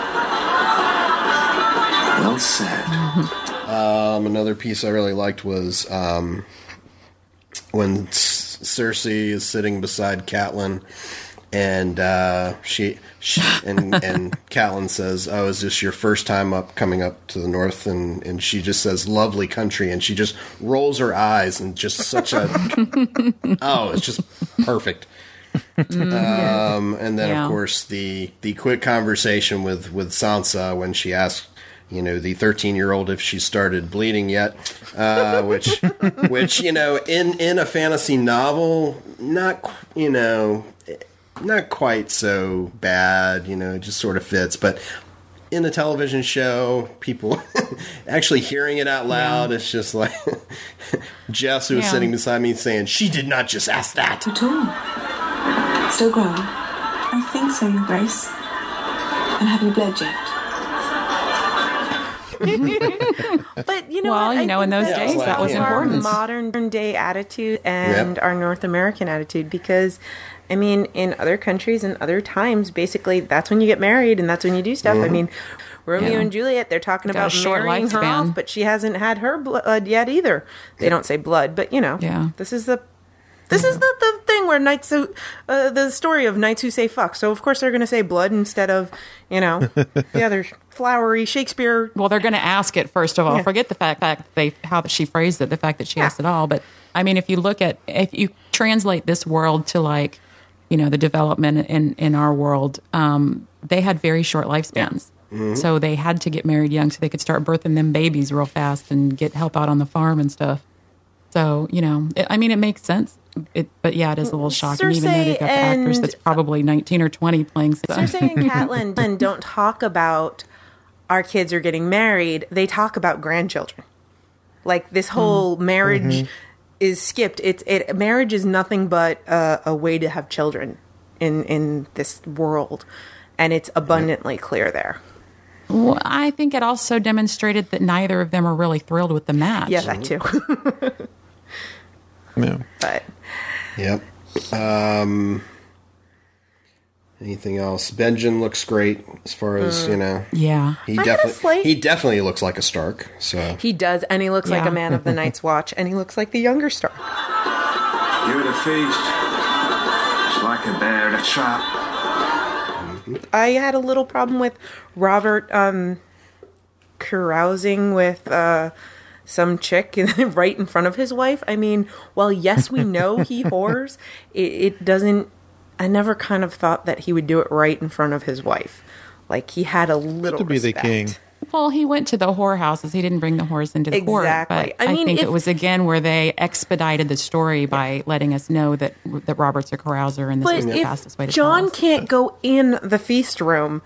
Well said. Um, another piece I really liked was um, when C- Cersei is sitting beside Catelyn, and uh, she, she and and Catelyn says, "Oh, is this your first time up coming up to the north?" And and she just says, "Lovely country," and she just rolls her eyes and just such a oh, it's just perfect. Um, and then Yeah. of course the the quick conversation with with Sansa when she asked, you know, the thirteen-year-old if she started bleeding yet, uh, which, which you know, in, in a fantasy novel, not qu- you know, not quite so bad. You know, it just sort of fits. But in a television show, people actually hearing it out loud, it's just like Jess, who was Yeah. sitting beside me, saying, "She did not just ask that." At all. Still growing? I think so, Your Grace. And have you bled yet? But you know, Well, what? you I know, in think those that's days, that was our important. modern day attitude and Yep. our North American attitude, because I mean, in other countries and other times, basically that's when you get married and that's when you do stuff. I mean, Romeo Yeah. and Juliet, they're talking Got a about short marrying her lifespan. off, but she hasn't had her blood yet either. They don't say blood, but you know, Yeah. this is the this is the, the thing where knights who, uh, the story of knights who say fuck. So of course they're going to say blood instead of, you know, the other flowery Shakespeare. Well, they're going to ask it first of all. Yeah. Forget the fact that they how she phrased it, the fact that she asked it all. But I mean, if you look at if you translate this world to like, you know, the development in in our world, um, they had very short lifespans. So they had to get married young so they could start birthing them babies real fast and get help out on the farm and stuff. So you know, it, I mean, it makes sense. It, but yeah, it is a little shocking, even though Cersei they've got the actress and- that's probably nineteen or twenty playing. Cersei and Catelyn don't talk about our kids are getting married. They talk about grandchildren. Like this whole marriage is skipped. It's it marriage is nothing but uh, a way to have children in in this world, and it's abundantly clear there. Well, I think it also demonstrated that neither of them are really thrilled with the match. Yeah, that too. Yeah. But Yep. Um, anything else? Benjen looks great as far as you know. Yeah. He had a definitely slight- he definitely looks like a Stark. So he does, and he looks like Yeah. a man of the Night's Watch, and he looks like the younger Stark. You're the feast. It's like a bear in a trap. I had a little problem with Robert um, carousing with uh, some chick in, right in front of his wife. I mean, well, yes, we know he whores. It, it doesn't. I never kind of thought that he would do it right in front of his wife. Like he had a little To be the respect. king. Well, he went to the whorehouses. He didn't bring the whores into the court. Exactly. But I I, mean, think if- it was again where they expedited the story by letting us know that that Robert's a carouser and this But was the if fastest way to John tell us. can't go in the feast room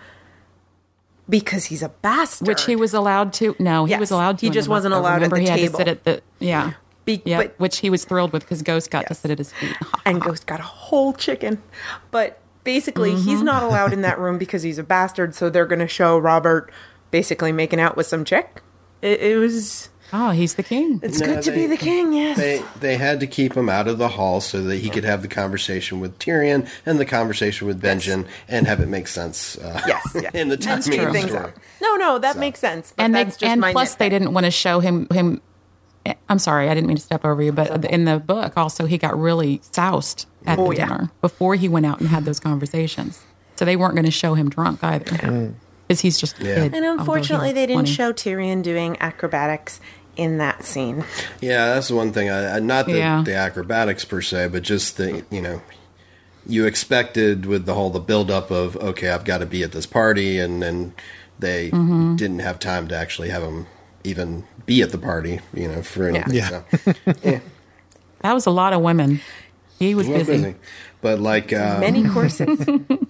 because he's a bastard, Which he was allowed to. No, he Yes. was allowed to. He in just the wasn't book. allowed at Remember, the he had table. to sit at the yeah. Be- yeah, but- which he was thrilled with because Ghost got to Yes. sit at his feet. and Ghost got a whole chicken. But basically, Mm-hmm. he's not allowed in that room because he's a bastard. So they're going to show Robert basically making out with some chick. It, it was. Oh, he's the king. It's No, good to they- be the king. Yes. They they had to keep him out of the hall so that he could have the conversation with Tyrion and the conversation with Benjen and have it make sense. Uh, Yes, yes. in the And timing speed of the things story. up. No, no, that So. makes sense. But and they, that's just and my plus they nitpick. didn't want to show him him. I'm sorry, I didn't mean to step over you, but in the book also he got really soused at Oh, the yeah. dinner before he went out and had those conversations. So they weren't going to show him drunk either, because he's just a Yeah. kid, And although he unfortunately, was they didn't twenty. show Tyrion doing acrobatics in that scene. Yeah, that's the one thing. I, I not the, Yeah. the acrobatics per se, but just the you know, you expected with the whole the build up of okay, I've got to be at this party, and then they Mm-hmm. didn't have time to actually have him even be at the party. You know, for anything. Yeah. So, yeah, That was a lot of women. He was well, busy. busy. But like um, Many courses.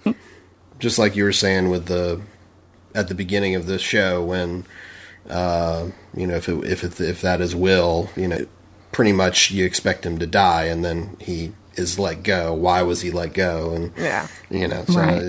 just like you were saying with the at the beginning of the show when uh, you know if it, if it, if that is Will, you know, pretty much you expect him to die and then he is let go. Why was he let go? And Yeah. you know, so Right. uh,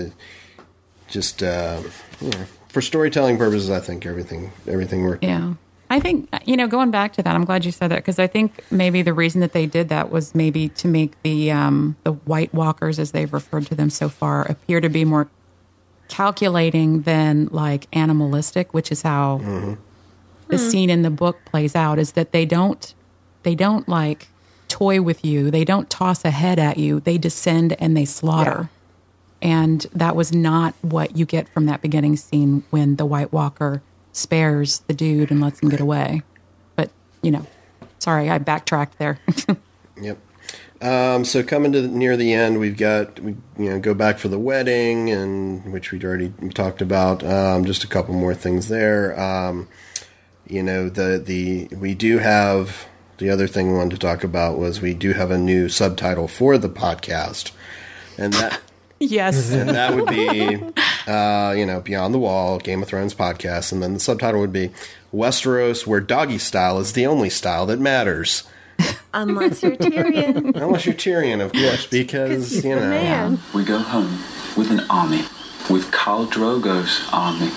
just uh, you know, for storytelling purposes, I think everything everything worked. Yeah. I think, you know, going back to that, I'm glad you said that, because I think maybe the reason that they did that was maybe to make the um, the White Walkers, as they've referred to them so far, appear to be more calculating than like animalistic, which is how the scene in the book plays out, is that they don't they don't like toy with you. They don't toss a head at you. They descend and they slaughter. And that was not what you get from that beginning scene when the White Walker spares the dude and lets him get away. But, you know, sorry, I backtracked there. Yep. Um, so coming to the, near the end, we've got we you know go back for the wedding, and which we'd already talked about. Um, just a couple more things there. Um, you know the the we do have the other thing we wanted to talk about was we do have a new subtitle for the podcast, and that. Yes. And that would be, uh, you know, Beyond the Wall, Game of Thrones podcast. And then the subtitle would be Westeros, where doggy style is the only style that matters. Unless you're Tyrion. Unless you're Tyrion, of course, because, he's you the know. man. We go home with an army, with Khal Drogo's army.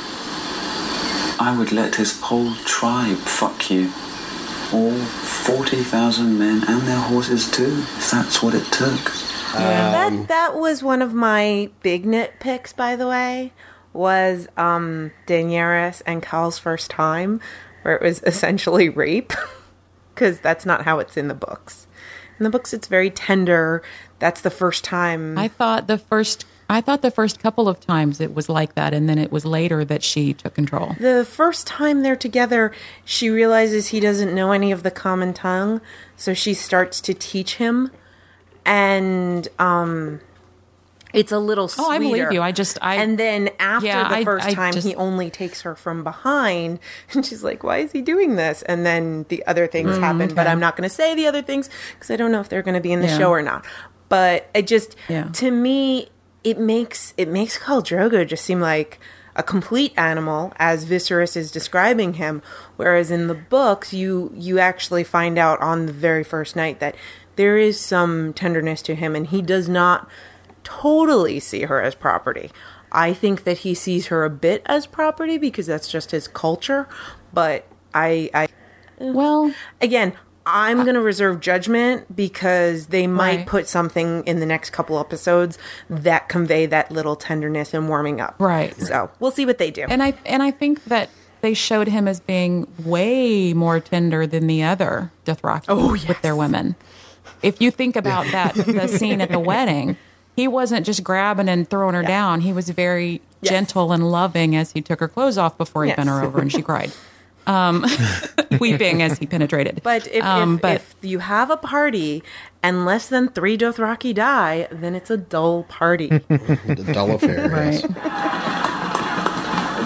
I would let his whole tribe fuck you. All forty thousand men and their horses too, if that's what it took. that that was one of my big nitpicks, by the way, was um, Daenerys and Khal's first time, where it was essentially rape, because that's not how it's in the books. In the books, it's very tender. That's the first time. I thought the first I thought the first couple of times it was like that, and then it was later that she took control. The first time they're together, she realizes he doesn't know any of the common tongue, so she starts to teach him, and um, it's a little sweeter. Oh, I believe you. I just I and then after Yeah, the I- first I time, just- he only takes her from behind, and she's like, "Why is he doing this?" And then the other things happen, but okay. I'm not going to say the other things because I don't know if they're going to be in the Yeah. show or not. But it just, Yeah. to me, it makes it makes Khal Drogo just seem like a complete animal, as Viserys is describing him. Whereas in the books, you you actually find out on the very first night that there is some tenderness to him, and he does not totally see her as property. I think that he sees her a bit as property because that's just his culture. But I, I well, again, I'm going to reserve judgment because they might Right. put something in the next couple episodes that convey that little tenderness and warming up. Right. So we'll see what they do. and I and I think that they showed him as being way more tender than the other Dothraki Oh, with yes. their women. If you think about that, the scene at the wedding, he wasn't just grabbing and throwing her down. He was very Yes. gentle and loving as he took her clothes off before he Yes. bent her over and she cried, um, weeping as he penetrated. But if, Um, if, but if you have a party and less than three Dothraki die, then it's a dull party. The dull affair. right. Yes.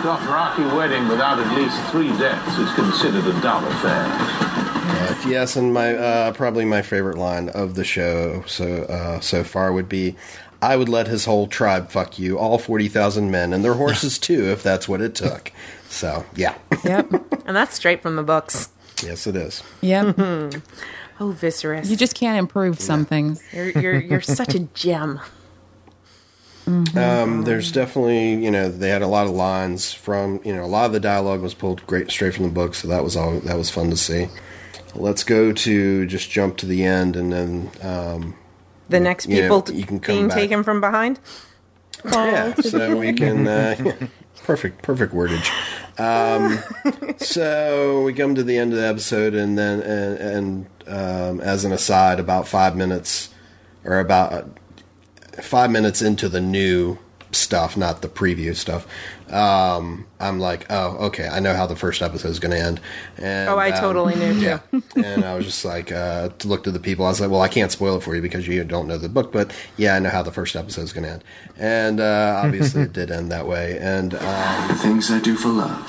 Dothraki wedding without at least three deaths is considered a dull affair. Uh, yes, and my uh, probably my favorite line of the show so uh, so far would be, "I would let his whole tribe fuck you, all forty thousand men, and their horses too, if that's what it took." So, yeah. Yep. And that's straight from the books. Yes, it is. Yep. Oh, Viserys. You just can't improve some Yeah. things. You're, you're, you're such a gem. Mm-hmm. Um, there's definitely, you know, they had a lot of lines from, you know, a lot of the dialogue was pulled great straight from the book, so that was all that was fun to see. Let's go to just jump to the end, and then um, The next you people know, you can t- come being back. taken from behind. Yeah, so we can uh, perfect perfect wordage. Um, so we come to the end of the episode, and then and, and um, as an aside, about five minutes or about uh, five minutes into the new stuff, not the preview stuff, um, I'm like, oh, okay, I know how the first episode is going to end. And, Oh, I um, totally knew, too. Yeah, and I was just like, uh, to look to the people, I was like, well, I can't spoil it for you because you don't know the book, but yeah, I know how the first episode is going to end. And uh, obviously it did end that way. And um, The things I do for love.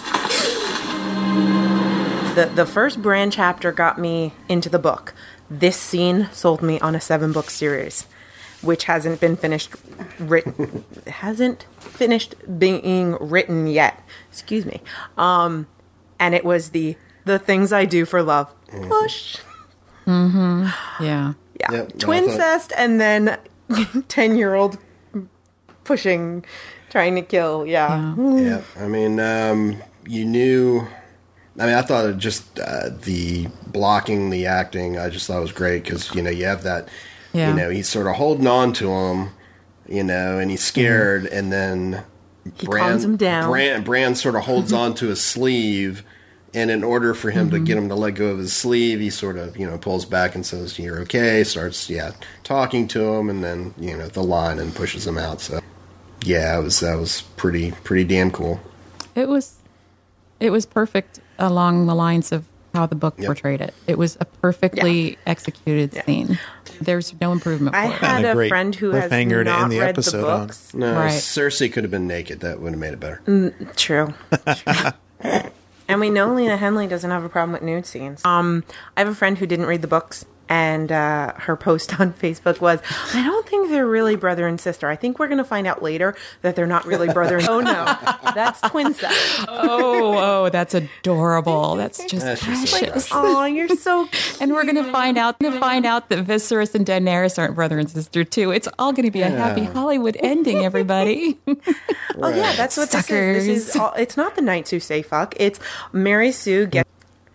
The, the first Bran chapter got me into the book. This scene sold me on a seven book series, which hasn't been finished written hasn't finished being written yet. Excuse me. Um, and it was the the things I do for love. Push. Mm-hmm. Yeah. Yeah. Yep, Twincest and then ten year old pushing, trying to kill. Yeah. yeah, I mean, um, you knew. I mean, I thought it just uh, the blocking, the acting, I just thought it was great because, you know, you have that, Yeah. you know, he's sort of holding on to him, you know, and he's scared, mm-hmm. and then He calms him down. Bran, Bran sort of holds on to his sleeve, and in order for him Mm-hmm. to get him to let go of his sleeve, he sort of, you know, pulls back and says, "You're okay," starts, yeah, talking to him, and then, you know, the line and pushes him out. So, yeah, it was, that was pretty, pretty damn cool. It was it was perfect along the lines of how the book Yep. portrayed it. It was a perfectly Yeah. executed Yeah. scene. There's no improvement for I it. had And a a great friend who has cliffhanger to not end the read episode the on. books. No, Right. Cersei could have been naked. That would have made it better. True. And we know Lena Henley doesn't have a problem with nude scenes. Um, I have a friend who didn't read the books, and uh, her post on Facebook was, "I don't think they're really brother and sister. I think we're going to find out later that they're not really brother and..." Oh no, that's twincest. Oh, oh, that's adorable. That's just That's just so precious. Oh, you're so. And we're going to find out to find out that Viserys and Daenerys aren't brother and sister too. It's all going to be a happy Hollywood ending, everybody. Oh yeah, that's what this is. This is all, it's not the Knights who say fuck. It's Mary Sue gets.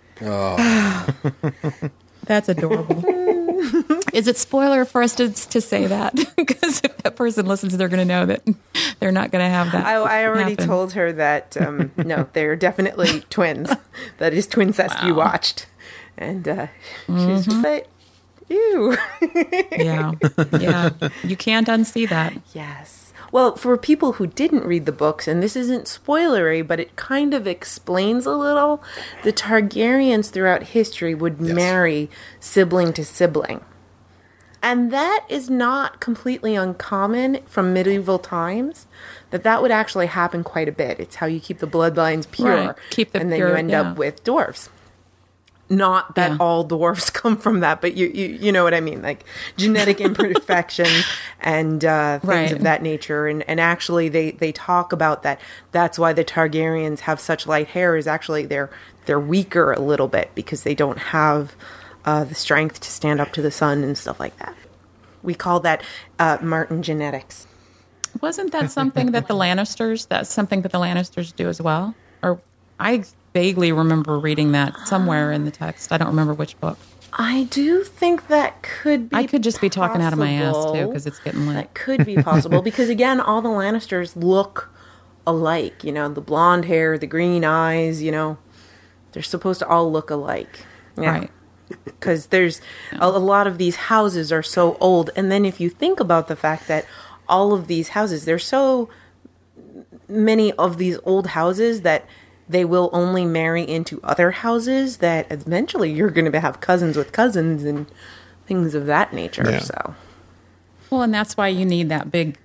That's adorable. Is it spoiler for us to, to say that? Because if that person listens, they're going to know that they're not going to have that. I, I already happen. told her that um, no, they're definitely twins. That is twincest you Wow. watched, and uh, she's just like, ew. Yeah, yeah. You can't unsee that. Yes. Well, for people who didn't read the books, and this isn't spoilery, but it kind of explains a little, the Targaryens throughout history would Yes. marry sibling to sibling. And that is not completely uncommon from medieval times, that that would actually happen quite a bit. It's how you keep the bloodlines pure. Right. Keep the and then pure- you end yeah. up with dwarves. Not that Yeah. all dwarves come from that, but you, you you know what I mean, like genetic imperfections and uh, things Right. of that nature. And, and actually, they, they talk about that. That's why the Targaryens have such light hair. Is actually they're they're weaker a little bit because they don't have uh, the strength to stand up to the sun and stuff like that. We call that uh, Martin genetics. Wasn't that something that the Lannisters? That's something that the Lannisters do as well. Or I vaguely remember reading that somewhere in the text. I don't remember which book. I do think that could be. I could just be talking out of my ass too possible. because it's getting late. That could be possible because again, all the Lannisters look alike. You know, the blonde hair, the green eyes. You know, they're supposed to all look alike. Yeah. Right. Because there's a, a lot of these houses are so old, and then if you think about the fact that all of these houses, there's so many of these old houses that they will only marry into other houses that eventually you're going to have cousins with cousins and things of that nature. Yeah. So Well, and that's why you need that big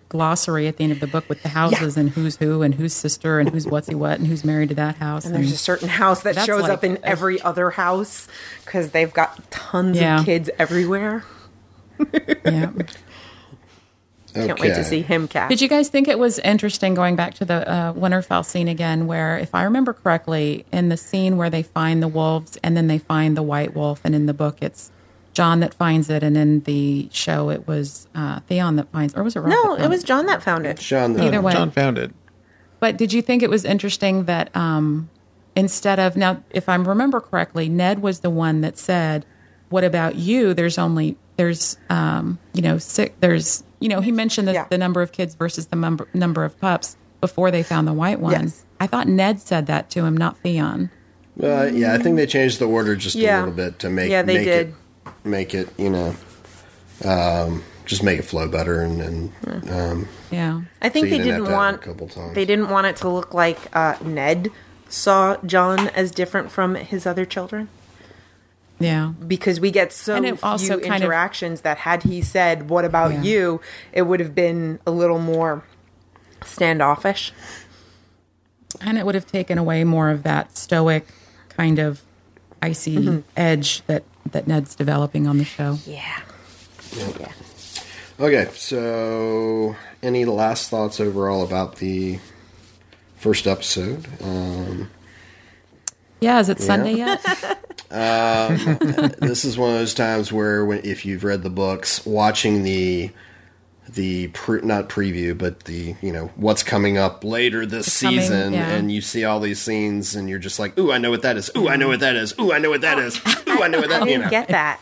glossary at the end of the book with the houses Yeah. and who's who and who's sister and who's what's he what and who's married to that house. And there's a certain house that That's shows like up in a- every other house because they've got tons Yeah. of kids everywhere. Yeah. Can't wait to Okay. see him cast. Did you guys think it was interesting going back to the uh, Winterfell scene again, where, if I remember correctly, in the scene where they find the wolves and then they find the white wolf, and in the book it's John that finds it, and in the show it was uh, Theon that finds, or was it Rob? No, that it found was John that found it. Sean, Either way. John found it. But did you think it was interesting that um, instead of, now, if I remember correctly, Ned was the one that said, "What about you? There's only there's um, you know six, there's you know he mentioned the, Yeah. the number of kids versus the number number of pups before they found the white one." Yes. I thought Ned said that to him, not Theon. Uh, yeah, I think they changed the order just Yeah. a little bit to make Yeah, they make did. it make it you know um, just make it flow better and, and um, Yeah. I think So you they didn't have didn't to have it want a couple times. they didn't want it to look like uh, Ned saw John as different from his other children. Yeah. Because we get so And it also few kind of- interactions that had he said, "What about Yeah. you?" it would have been a little more standoffish. And it would have taken away more of that stoic kind of icy Mm-hmm. edge that, that Ned's developing on the show. Yeah. Yeah. Okay, so any last thoughts overall about the first episode? Um, Yeah, is it Sunday yet? this is one of those times where, when, if you've read the books, watching the the pre, not preview, but the you know what's coming up later this coming, season, yeah. and you see all these scenes, and you're just like, "Ooh, I know what that is. Ooh, I know what that is. Ooh, I know what that is. Ooh, I know what that." I you didn't know. get that.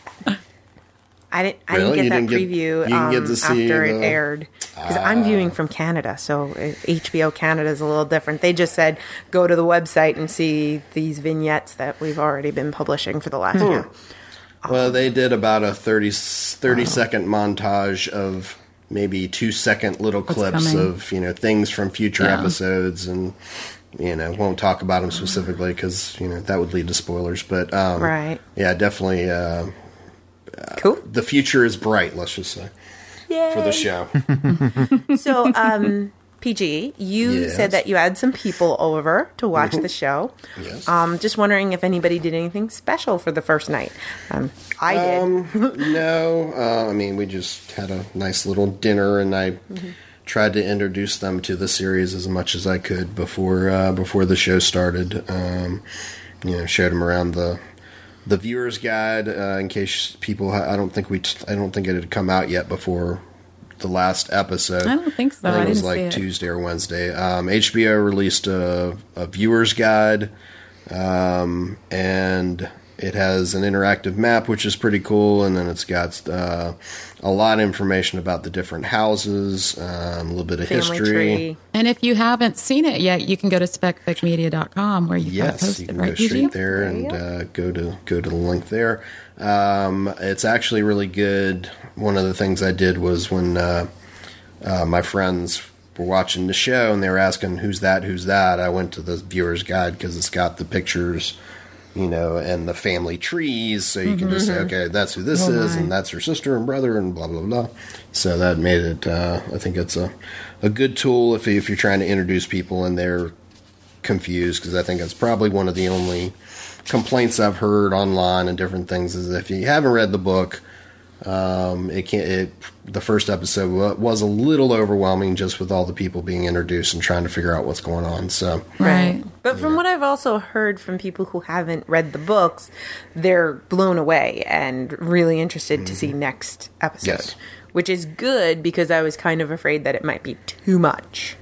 I didn't. I Really? didn't You get that didn't get- preview you didn't get um, to see after it the- aired because I'm viewing from Canada, so uh, H B O Canada is a little different. They just said go to the website and see these vignettes that we've already been publishing for the last Hmm. year. Well, they did about a thirty, thirty second montage of maybe two second little clips coming. of you know things from future Yeah. episodes, and you know won't talk about them specifically because you know that would lead to spoilers. But um, Right. yeah, definitely. Uh, Cool. the future is bright. Let's just say for the show. So, um, P G, you Yes. said that you had some people over to watch the show. Yes. Um, just wondering if anybody did anything special for the first night. Um, I did. Um, no, uh, I mean we just had a nice little dinner, and I tried to introduce them to the series as much as I could before uh, before the show started. Um, you know, showed them around the the viewer's guide uh, in case people. Ha- I don't think we. T- I don't think it had come out yet before the last episode. I don't think so. I think I it was didn't like see it. Tuesday or Wednesday. Um, H B O released a, a viewer's guide, um, and it has an interactive map, which is pretty cool. And then it's got uh, a lot of information about the different houses, um, a little bit of Family history. tree. And if you haven't seen it yet, you can go to spec fic media dot com where you can Yes, post you it, can right, go P G? straight there and uh, go to go to the link there. Um, it's actually really good. One of the things I did was when uh, uh, my friends were watching the show and they were asking who's that, who's that. I went to the viewer's guide because it's got the pictures, you know, and the family trees, so you can just say, okay, that's who this Oh, is, my. and that's her sister and brother, and blah blah blah. So that made it. Uh, I think it's a a good tool if if you're trying to introduce people and they're confused, because I think it's probably one of the only complaints I've heard online and different things is if you haven't read the book, um, it can't. It, the first episode wa- was a little overwhelming just with all the people being introduced and trying to figure out what's going on. So Right. But from what I've also heard from people who haven't read the books, they're blown away and really interested to see next episode. Yes. Which is good because I was kind of afraid that it might be too much.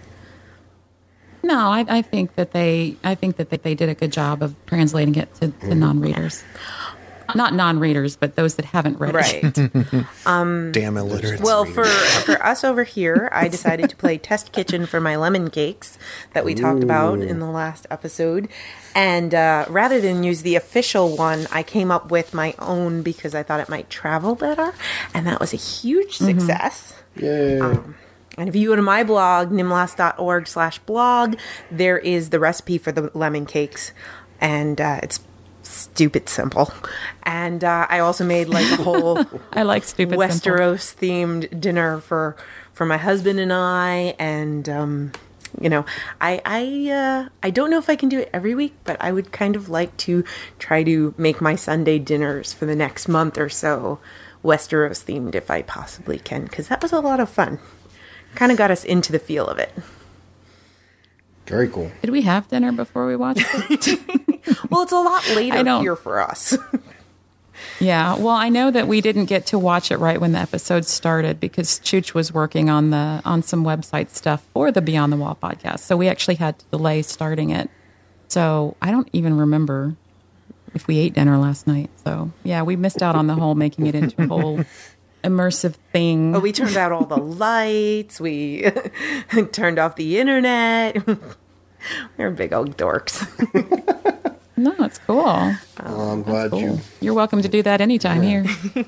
No, I, I think that they I think that they, they did a good job of translating it to, to non-readers. Not non-readers, but those that haven't read it. Right. Damn illiterate. Well, for for us over here, I decided to play Test Kitchen for my lemon cakes that we talked about in the last episode. And uh, rather than use the official one, I came up with my own because I thought it might travel better. And that was a huge success. yay. Um, and if you go to my blog, nimlas.org slash blog, there is the recipe for the lemon cakes. And uh, it's stupid simple. And uh, I also made like a whole I like stupid simple. Westeros themed dinner for for my husband and I, and um, you know, I I uh, I don't know if I can do it every week, but I would kind of like to try to make my Sunday dinners for the next month or so Westeros themed if I possibly can, because that was a lot of fun. Kind of got us into the feel of it. Very cool. Did we have dinner before we watched it? Well, it's a lot later I don't- here for us. Yeah, well, I know that we didn't get to watch it right when the episode started because Chooch was working on the on some website stuff for the Beyond the Wall podcast, so we actually had to delay starting it. So I don't even remember if we ate dinner last night. So yeah, we missed out on the whole making it into a whole immersive thing. Oh, we turned out all the lights. We turned off the internet. We're big old dorks. No, it's cool. Well, I'm glad Cool. you. You're welcome to do that anytime here.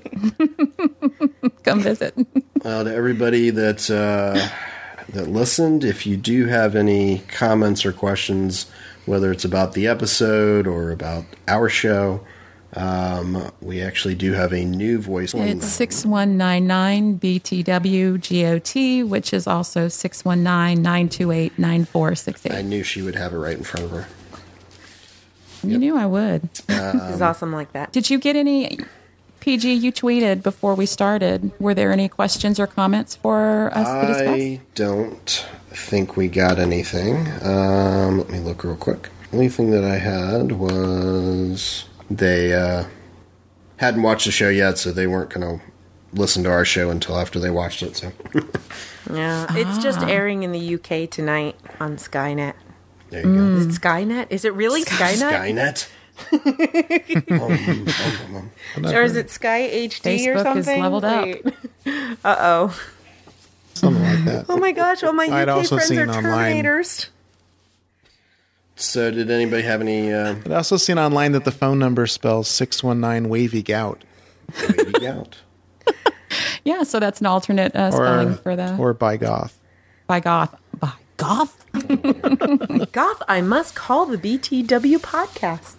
Come visit. Well, to everybody that uh, that listened, if you do have any comments or questions, whether it's about the episode or about our show, um, we actually do have a new voice line. It's six one nine nine B T W G O T, which is also six one nine, nine two eight, nine four six I eight. knew she would have it right in front of her. You knew I would. It's awesome like that. Did you get any, P G, you tweeted before we started. Were there any questions or comments for us to discuss? I don't think we got anything. Um, let me look real quick. The only thing that I had was they uh, hadn't watched the show yet, so they weren't going to listen to our show until after they watched it. So Yeah, it's just airing in the U K tonight on Skynet. there you go. Is it Skynet? Is it really Skynet? Skynet. um, um, um, Or is it Sky H D or Facebook is something? leveled up. Uh oh. Something like that. Oh my gosh! All my U K I'd also friends seen are online- Terminators. So, did anybody have any uh, I'd also seen online that the phone number spells six one nine wavy gout. wavy out? Yeah, so that's an alternate uh, spelling Or, for the or by goth. by goth. By goth? Goth, I must call the B T W podcast.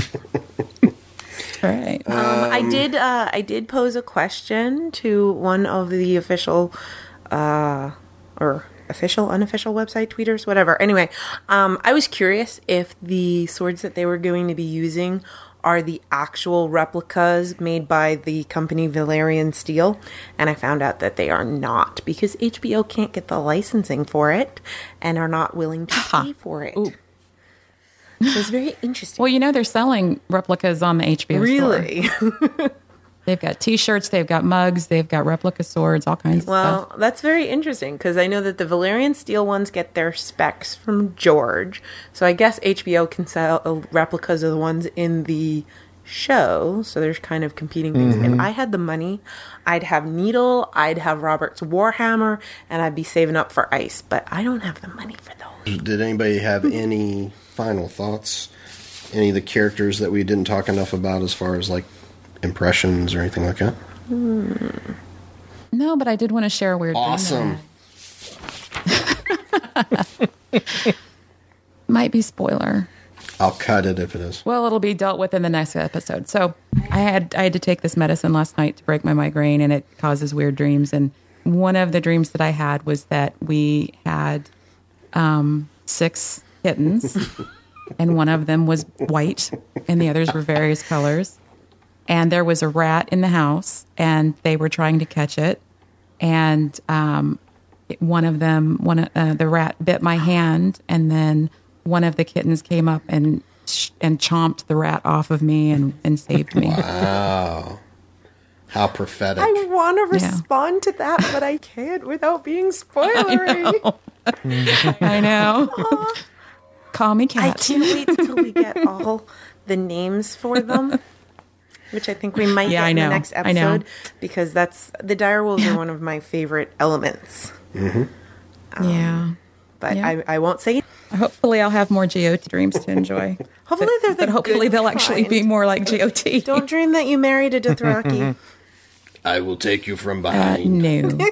All right. Um, I did. Uh, I did pose a question to one of the official, uh, or official, unofficial website tweeters, whatever. Anyway, um, I was curious if the swords that they were going to be using are the actual replicas made by the company Valerian Steel, and I found out that they are not because H B O can't get the licensing for it and are not willing to pay for it. Ooh. So it's very interesting. Well, you know, they're selling replicas on the H B O store. Really? They've got T-shirts, they've got mugs, they've got replica swords, all kinds of Well, stuff. that's very interesting because I know that the Valerian Steel ones get their specs from George. So I guess H B O can sell uh, replicas of the ones in the show. So there's kind of competing things. If I had the money, I'd have Needle, I'd have Robert's Warhammer, and I'd be saving up for Ice. But I don't have the money for those. Did anybody have any final thoughts? Any of the characters that we didn't talk enough about as far as like impressions or anything like that? No, but I did want to share a weird Awesome. dream that I had. Might be spoiler. I'll cut it if it is. Well, it'll be dealt with in the next episode. So I had I had to take this medicine last night to break my migraine, and it causes weird dreams. And one of the dreams that I had was that we had um, six kittens, and one of them was white, and the others were various colors. And there was a rat in the house, and they were trying to catch it. And um, one of them, one uh, the rat bit my hand, and then one of the kittens came up and sh- and chomped the rat off of me and, and saved me. Wow. How prophetic. I want to Yeah. respond to that, but I can't without being spoilery. I know. Call me I Cat. can't wait until we get all the names for them, which I think we might Yeah, get I in the know. next I know. episode because that's the direwolves are one of my favorite elements. Yeah. But Yeah. I, I won't say. Hopefully, I'll have more G O T dreams to enjoy. Hopefully, they're the But hopefully, good they'll actually kind. be more like G O T. Don't dream that you married a Dothraki. I will take you from Uh, behind. no.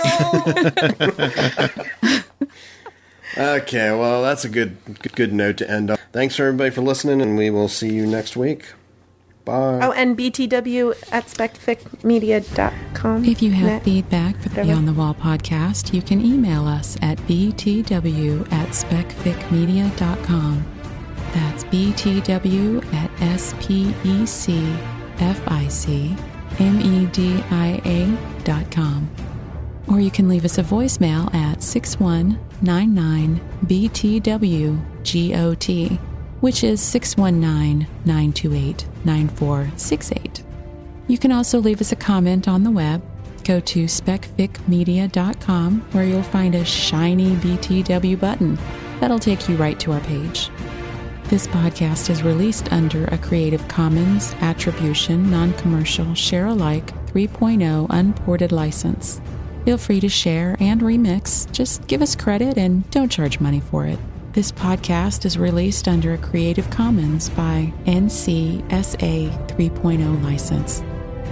Okay, well, that's a good, good good note to end on. Thanks for everybody for listening, and we will see you next week. Bye. Oh, and B T W at specfic media dot com. If you have Net. feedback for the Whatever. Beyond the Wall podcast, you can email us at b t w at specfic media dot com. That's b t w at s p e c f i c m e d i a dot com. Or you can leave us a voicemail at six one nine nine B T W G O T, which is six one nine, nine two eight, nine four six eight. You can also leave us a comment on the web. Go to specfic media dot com, where you'll find a shiny B T W button. That'll take you right to our page. This podcast is released under a Creative Commons Attribution Non-Commercial Share-alike three point oh Unported license. Feel free to share and remix. Just give us credit and don't charge money for it. This podcast is released under a Creative Commons by N C S A three point oh license.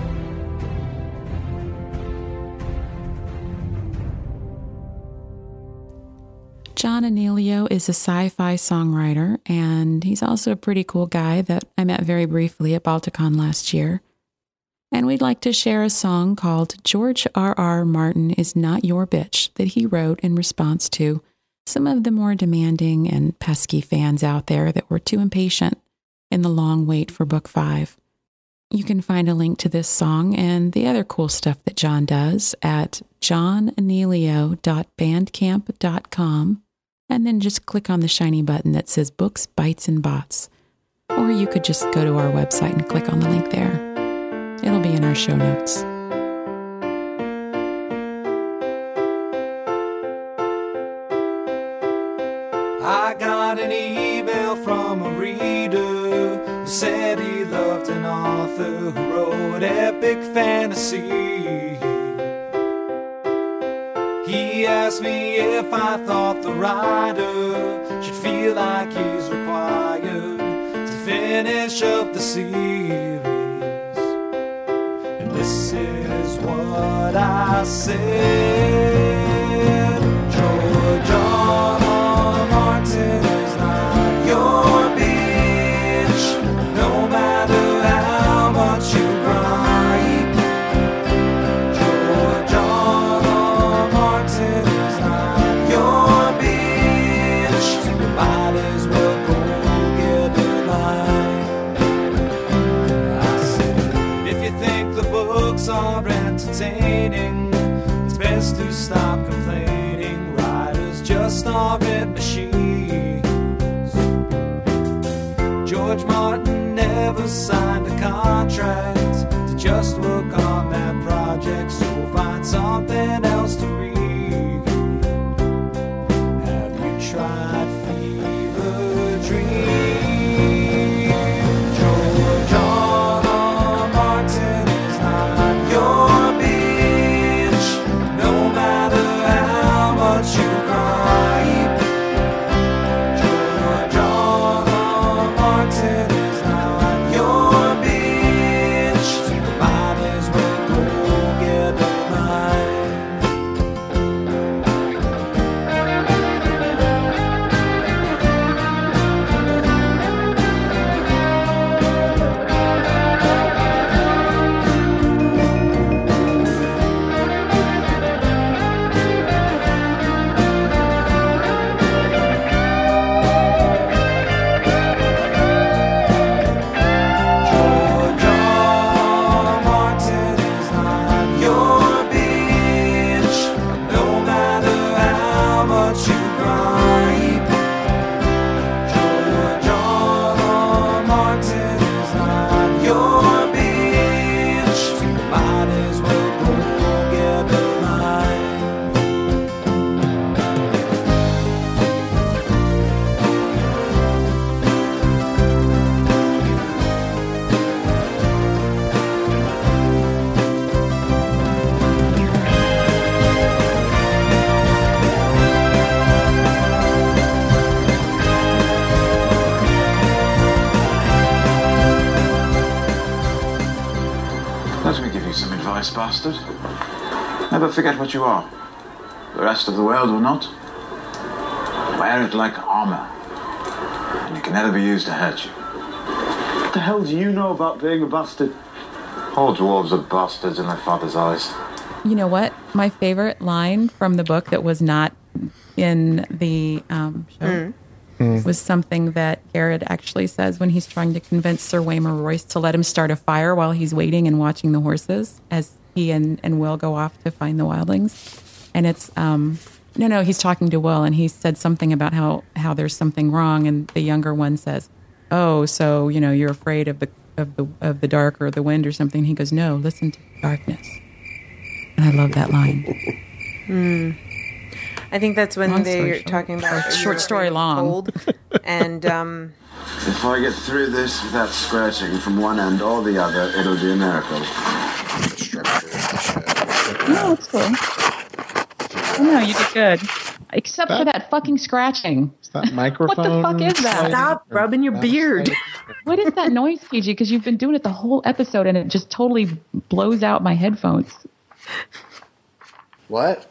John Anealio is a sci-fi songwriter, and he's also a pretty cool guy that I met very briefly at Balticon last year. And we'd like to share a song called George R R. Martin Is Not Your Bitch that he wrote in response to some of the more demanding and pesky fans out there that were too impatient in the long wait for Book Five. You can find a link to this song and the other cool stuff that John does at john anealio dot bandcamp dot com, and then just click on the shiny button that says Books, Bites, and Bots. Or you could just go to our website and click on the link there. It'll be in our show notes. I got an email from a reader who said he loved an author who wrote epic fantasy. He asked me if I thought the writer should feel like he's required to finish up the series. And this is what I said. George R R. Martin is not your bitch, no matter how much you gripe. George R R. Martin is not your bitch, you might as well go get a life. I said, if you think the books are entertaining, it's best to stop complaining. Writers just aren't machines. George Martin never signed a contract to just work on that project, so find something else to read. Have you tried Fever Dream? George R R. Martin is not your bitch, no matter how much you gripe. George R R. Martin is not your bitch, you might as well go get a life. George R R. Martin is not your bitch, no matter how much you gripe. George R R. Martin is not your bitch, you might as well go get a life. Let me give you some advice, bastard. Never forget what you are. The rest of the world will not. Wear it like armor, and it can never be used to hurt you. What the hell do you know about being a bastard? All dwarves are bastards in their father's eyes. You know what? My favorite line from the book that was not in the um, show Mm. Mm. was something that Garrett actually says when he's trying to convince Sir Waymar Royce to let him start a fire while he's waiting and watching the horses as he and, and Will go off to find the wildlings. And it's, um, no, no, he's talking to Will, and he said something about how, how there's something wrong, and the younger one says, oh, so, you know, you're afraid of the of the of the dark or the wind or something. He goes, no, listen to the darkness. And I love that line. Mm. I think that's when Long they're story talking about short. you're Short story afraid of long. cold. And um, If I get through this without scratching from one end or the other, it'll be a miracle. No, it's cool. Oh, no, you did good. Except That- for that fucking scratching. Is that microphone? What the fuck is that? stop rubbing your beard. What is that noise, P G? Because you've been doing it the whole episode, and it just totally blows out my headphones. What?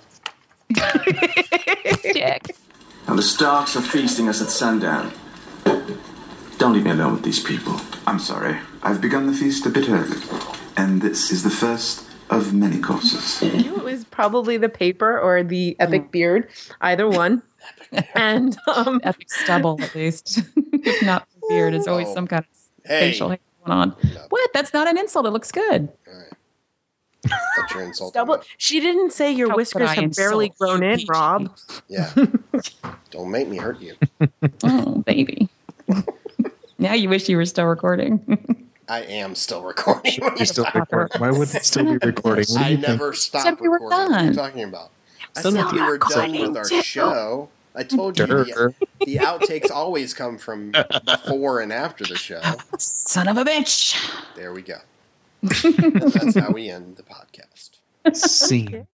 Dick. Now the Starks are feasting us at sundown. Don't leave me alone with these people. I'm sorry. I've begun the feast a bit early, and this is the first of many courses. I knew it was probably the paper or the epic beard, either one. And um, Epic stubble, at least. If not the beard, it's always Oh. some kind of Hey. facial hair going on. What? That's not an insult. It looks good. That's your insult. double. She didn't say your How could whiskers I have barely insult grown you, in, P G? Rob. Yeah. Don't make me hurt you. Oh, baby. Now you wish you were still recording. I am still recording. What are you You're still talking recording. Why would it still be recording? What do I you think? never stopped Said we were recording. What are you done. talking about? I Still said not we were done recording with our too. show. I told you the, the outtakes always come from before and after the show. Son of a bitch. There we go. And that's how we end the podcast. Scene.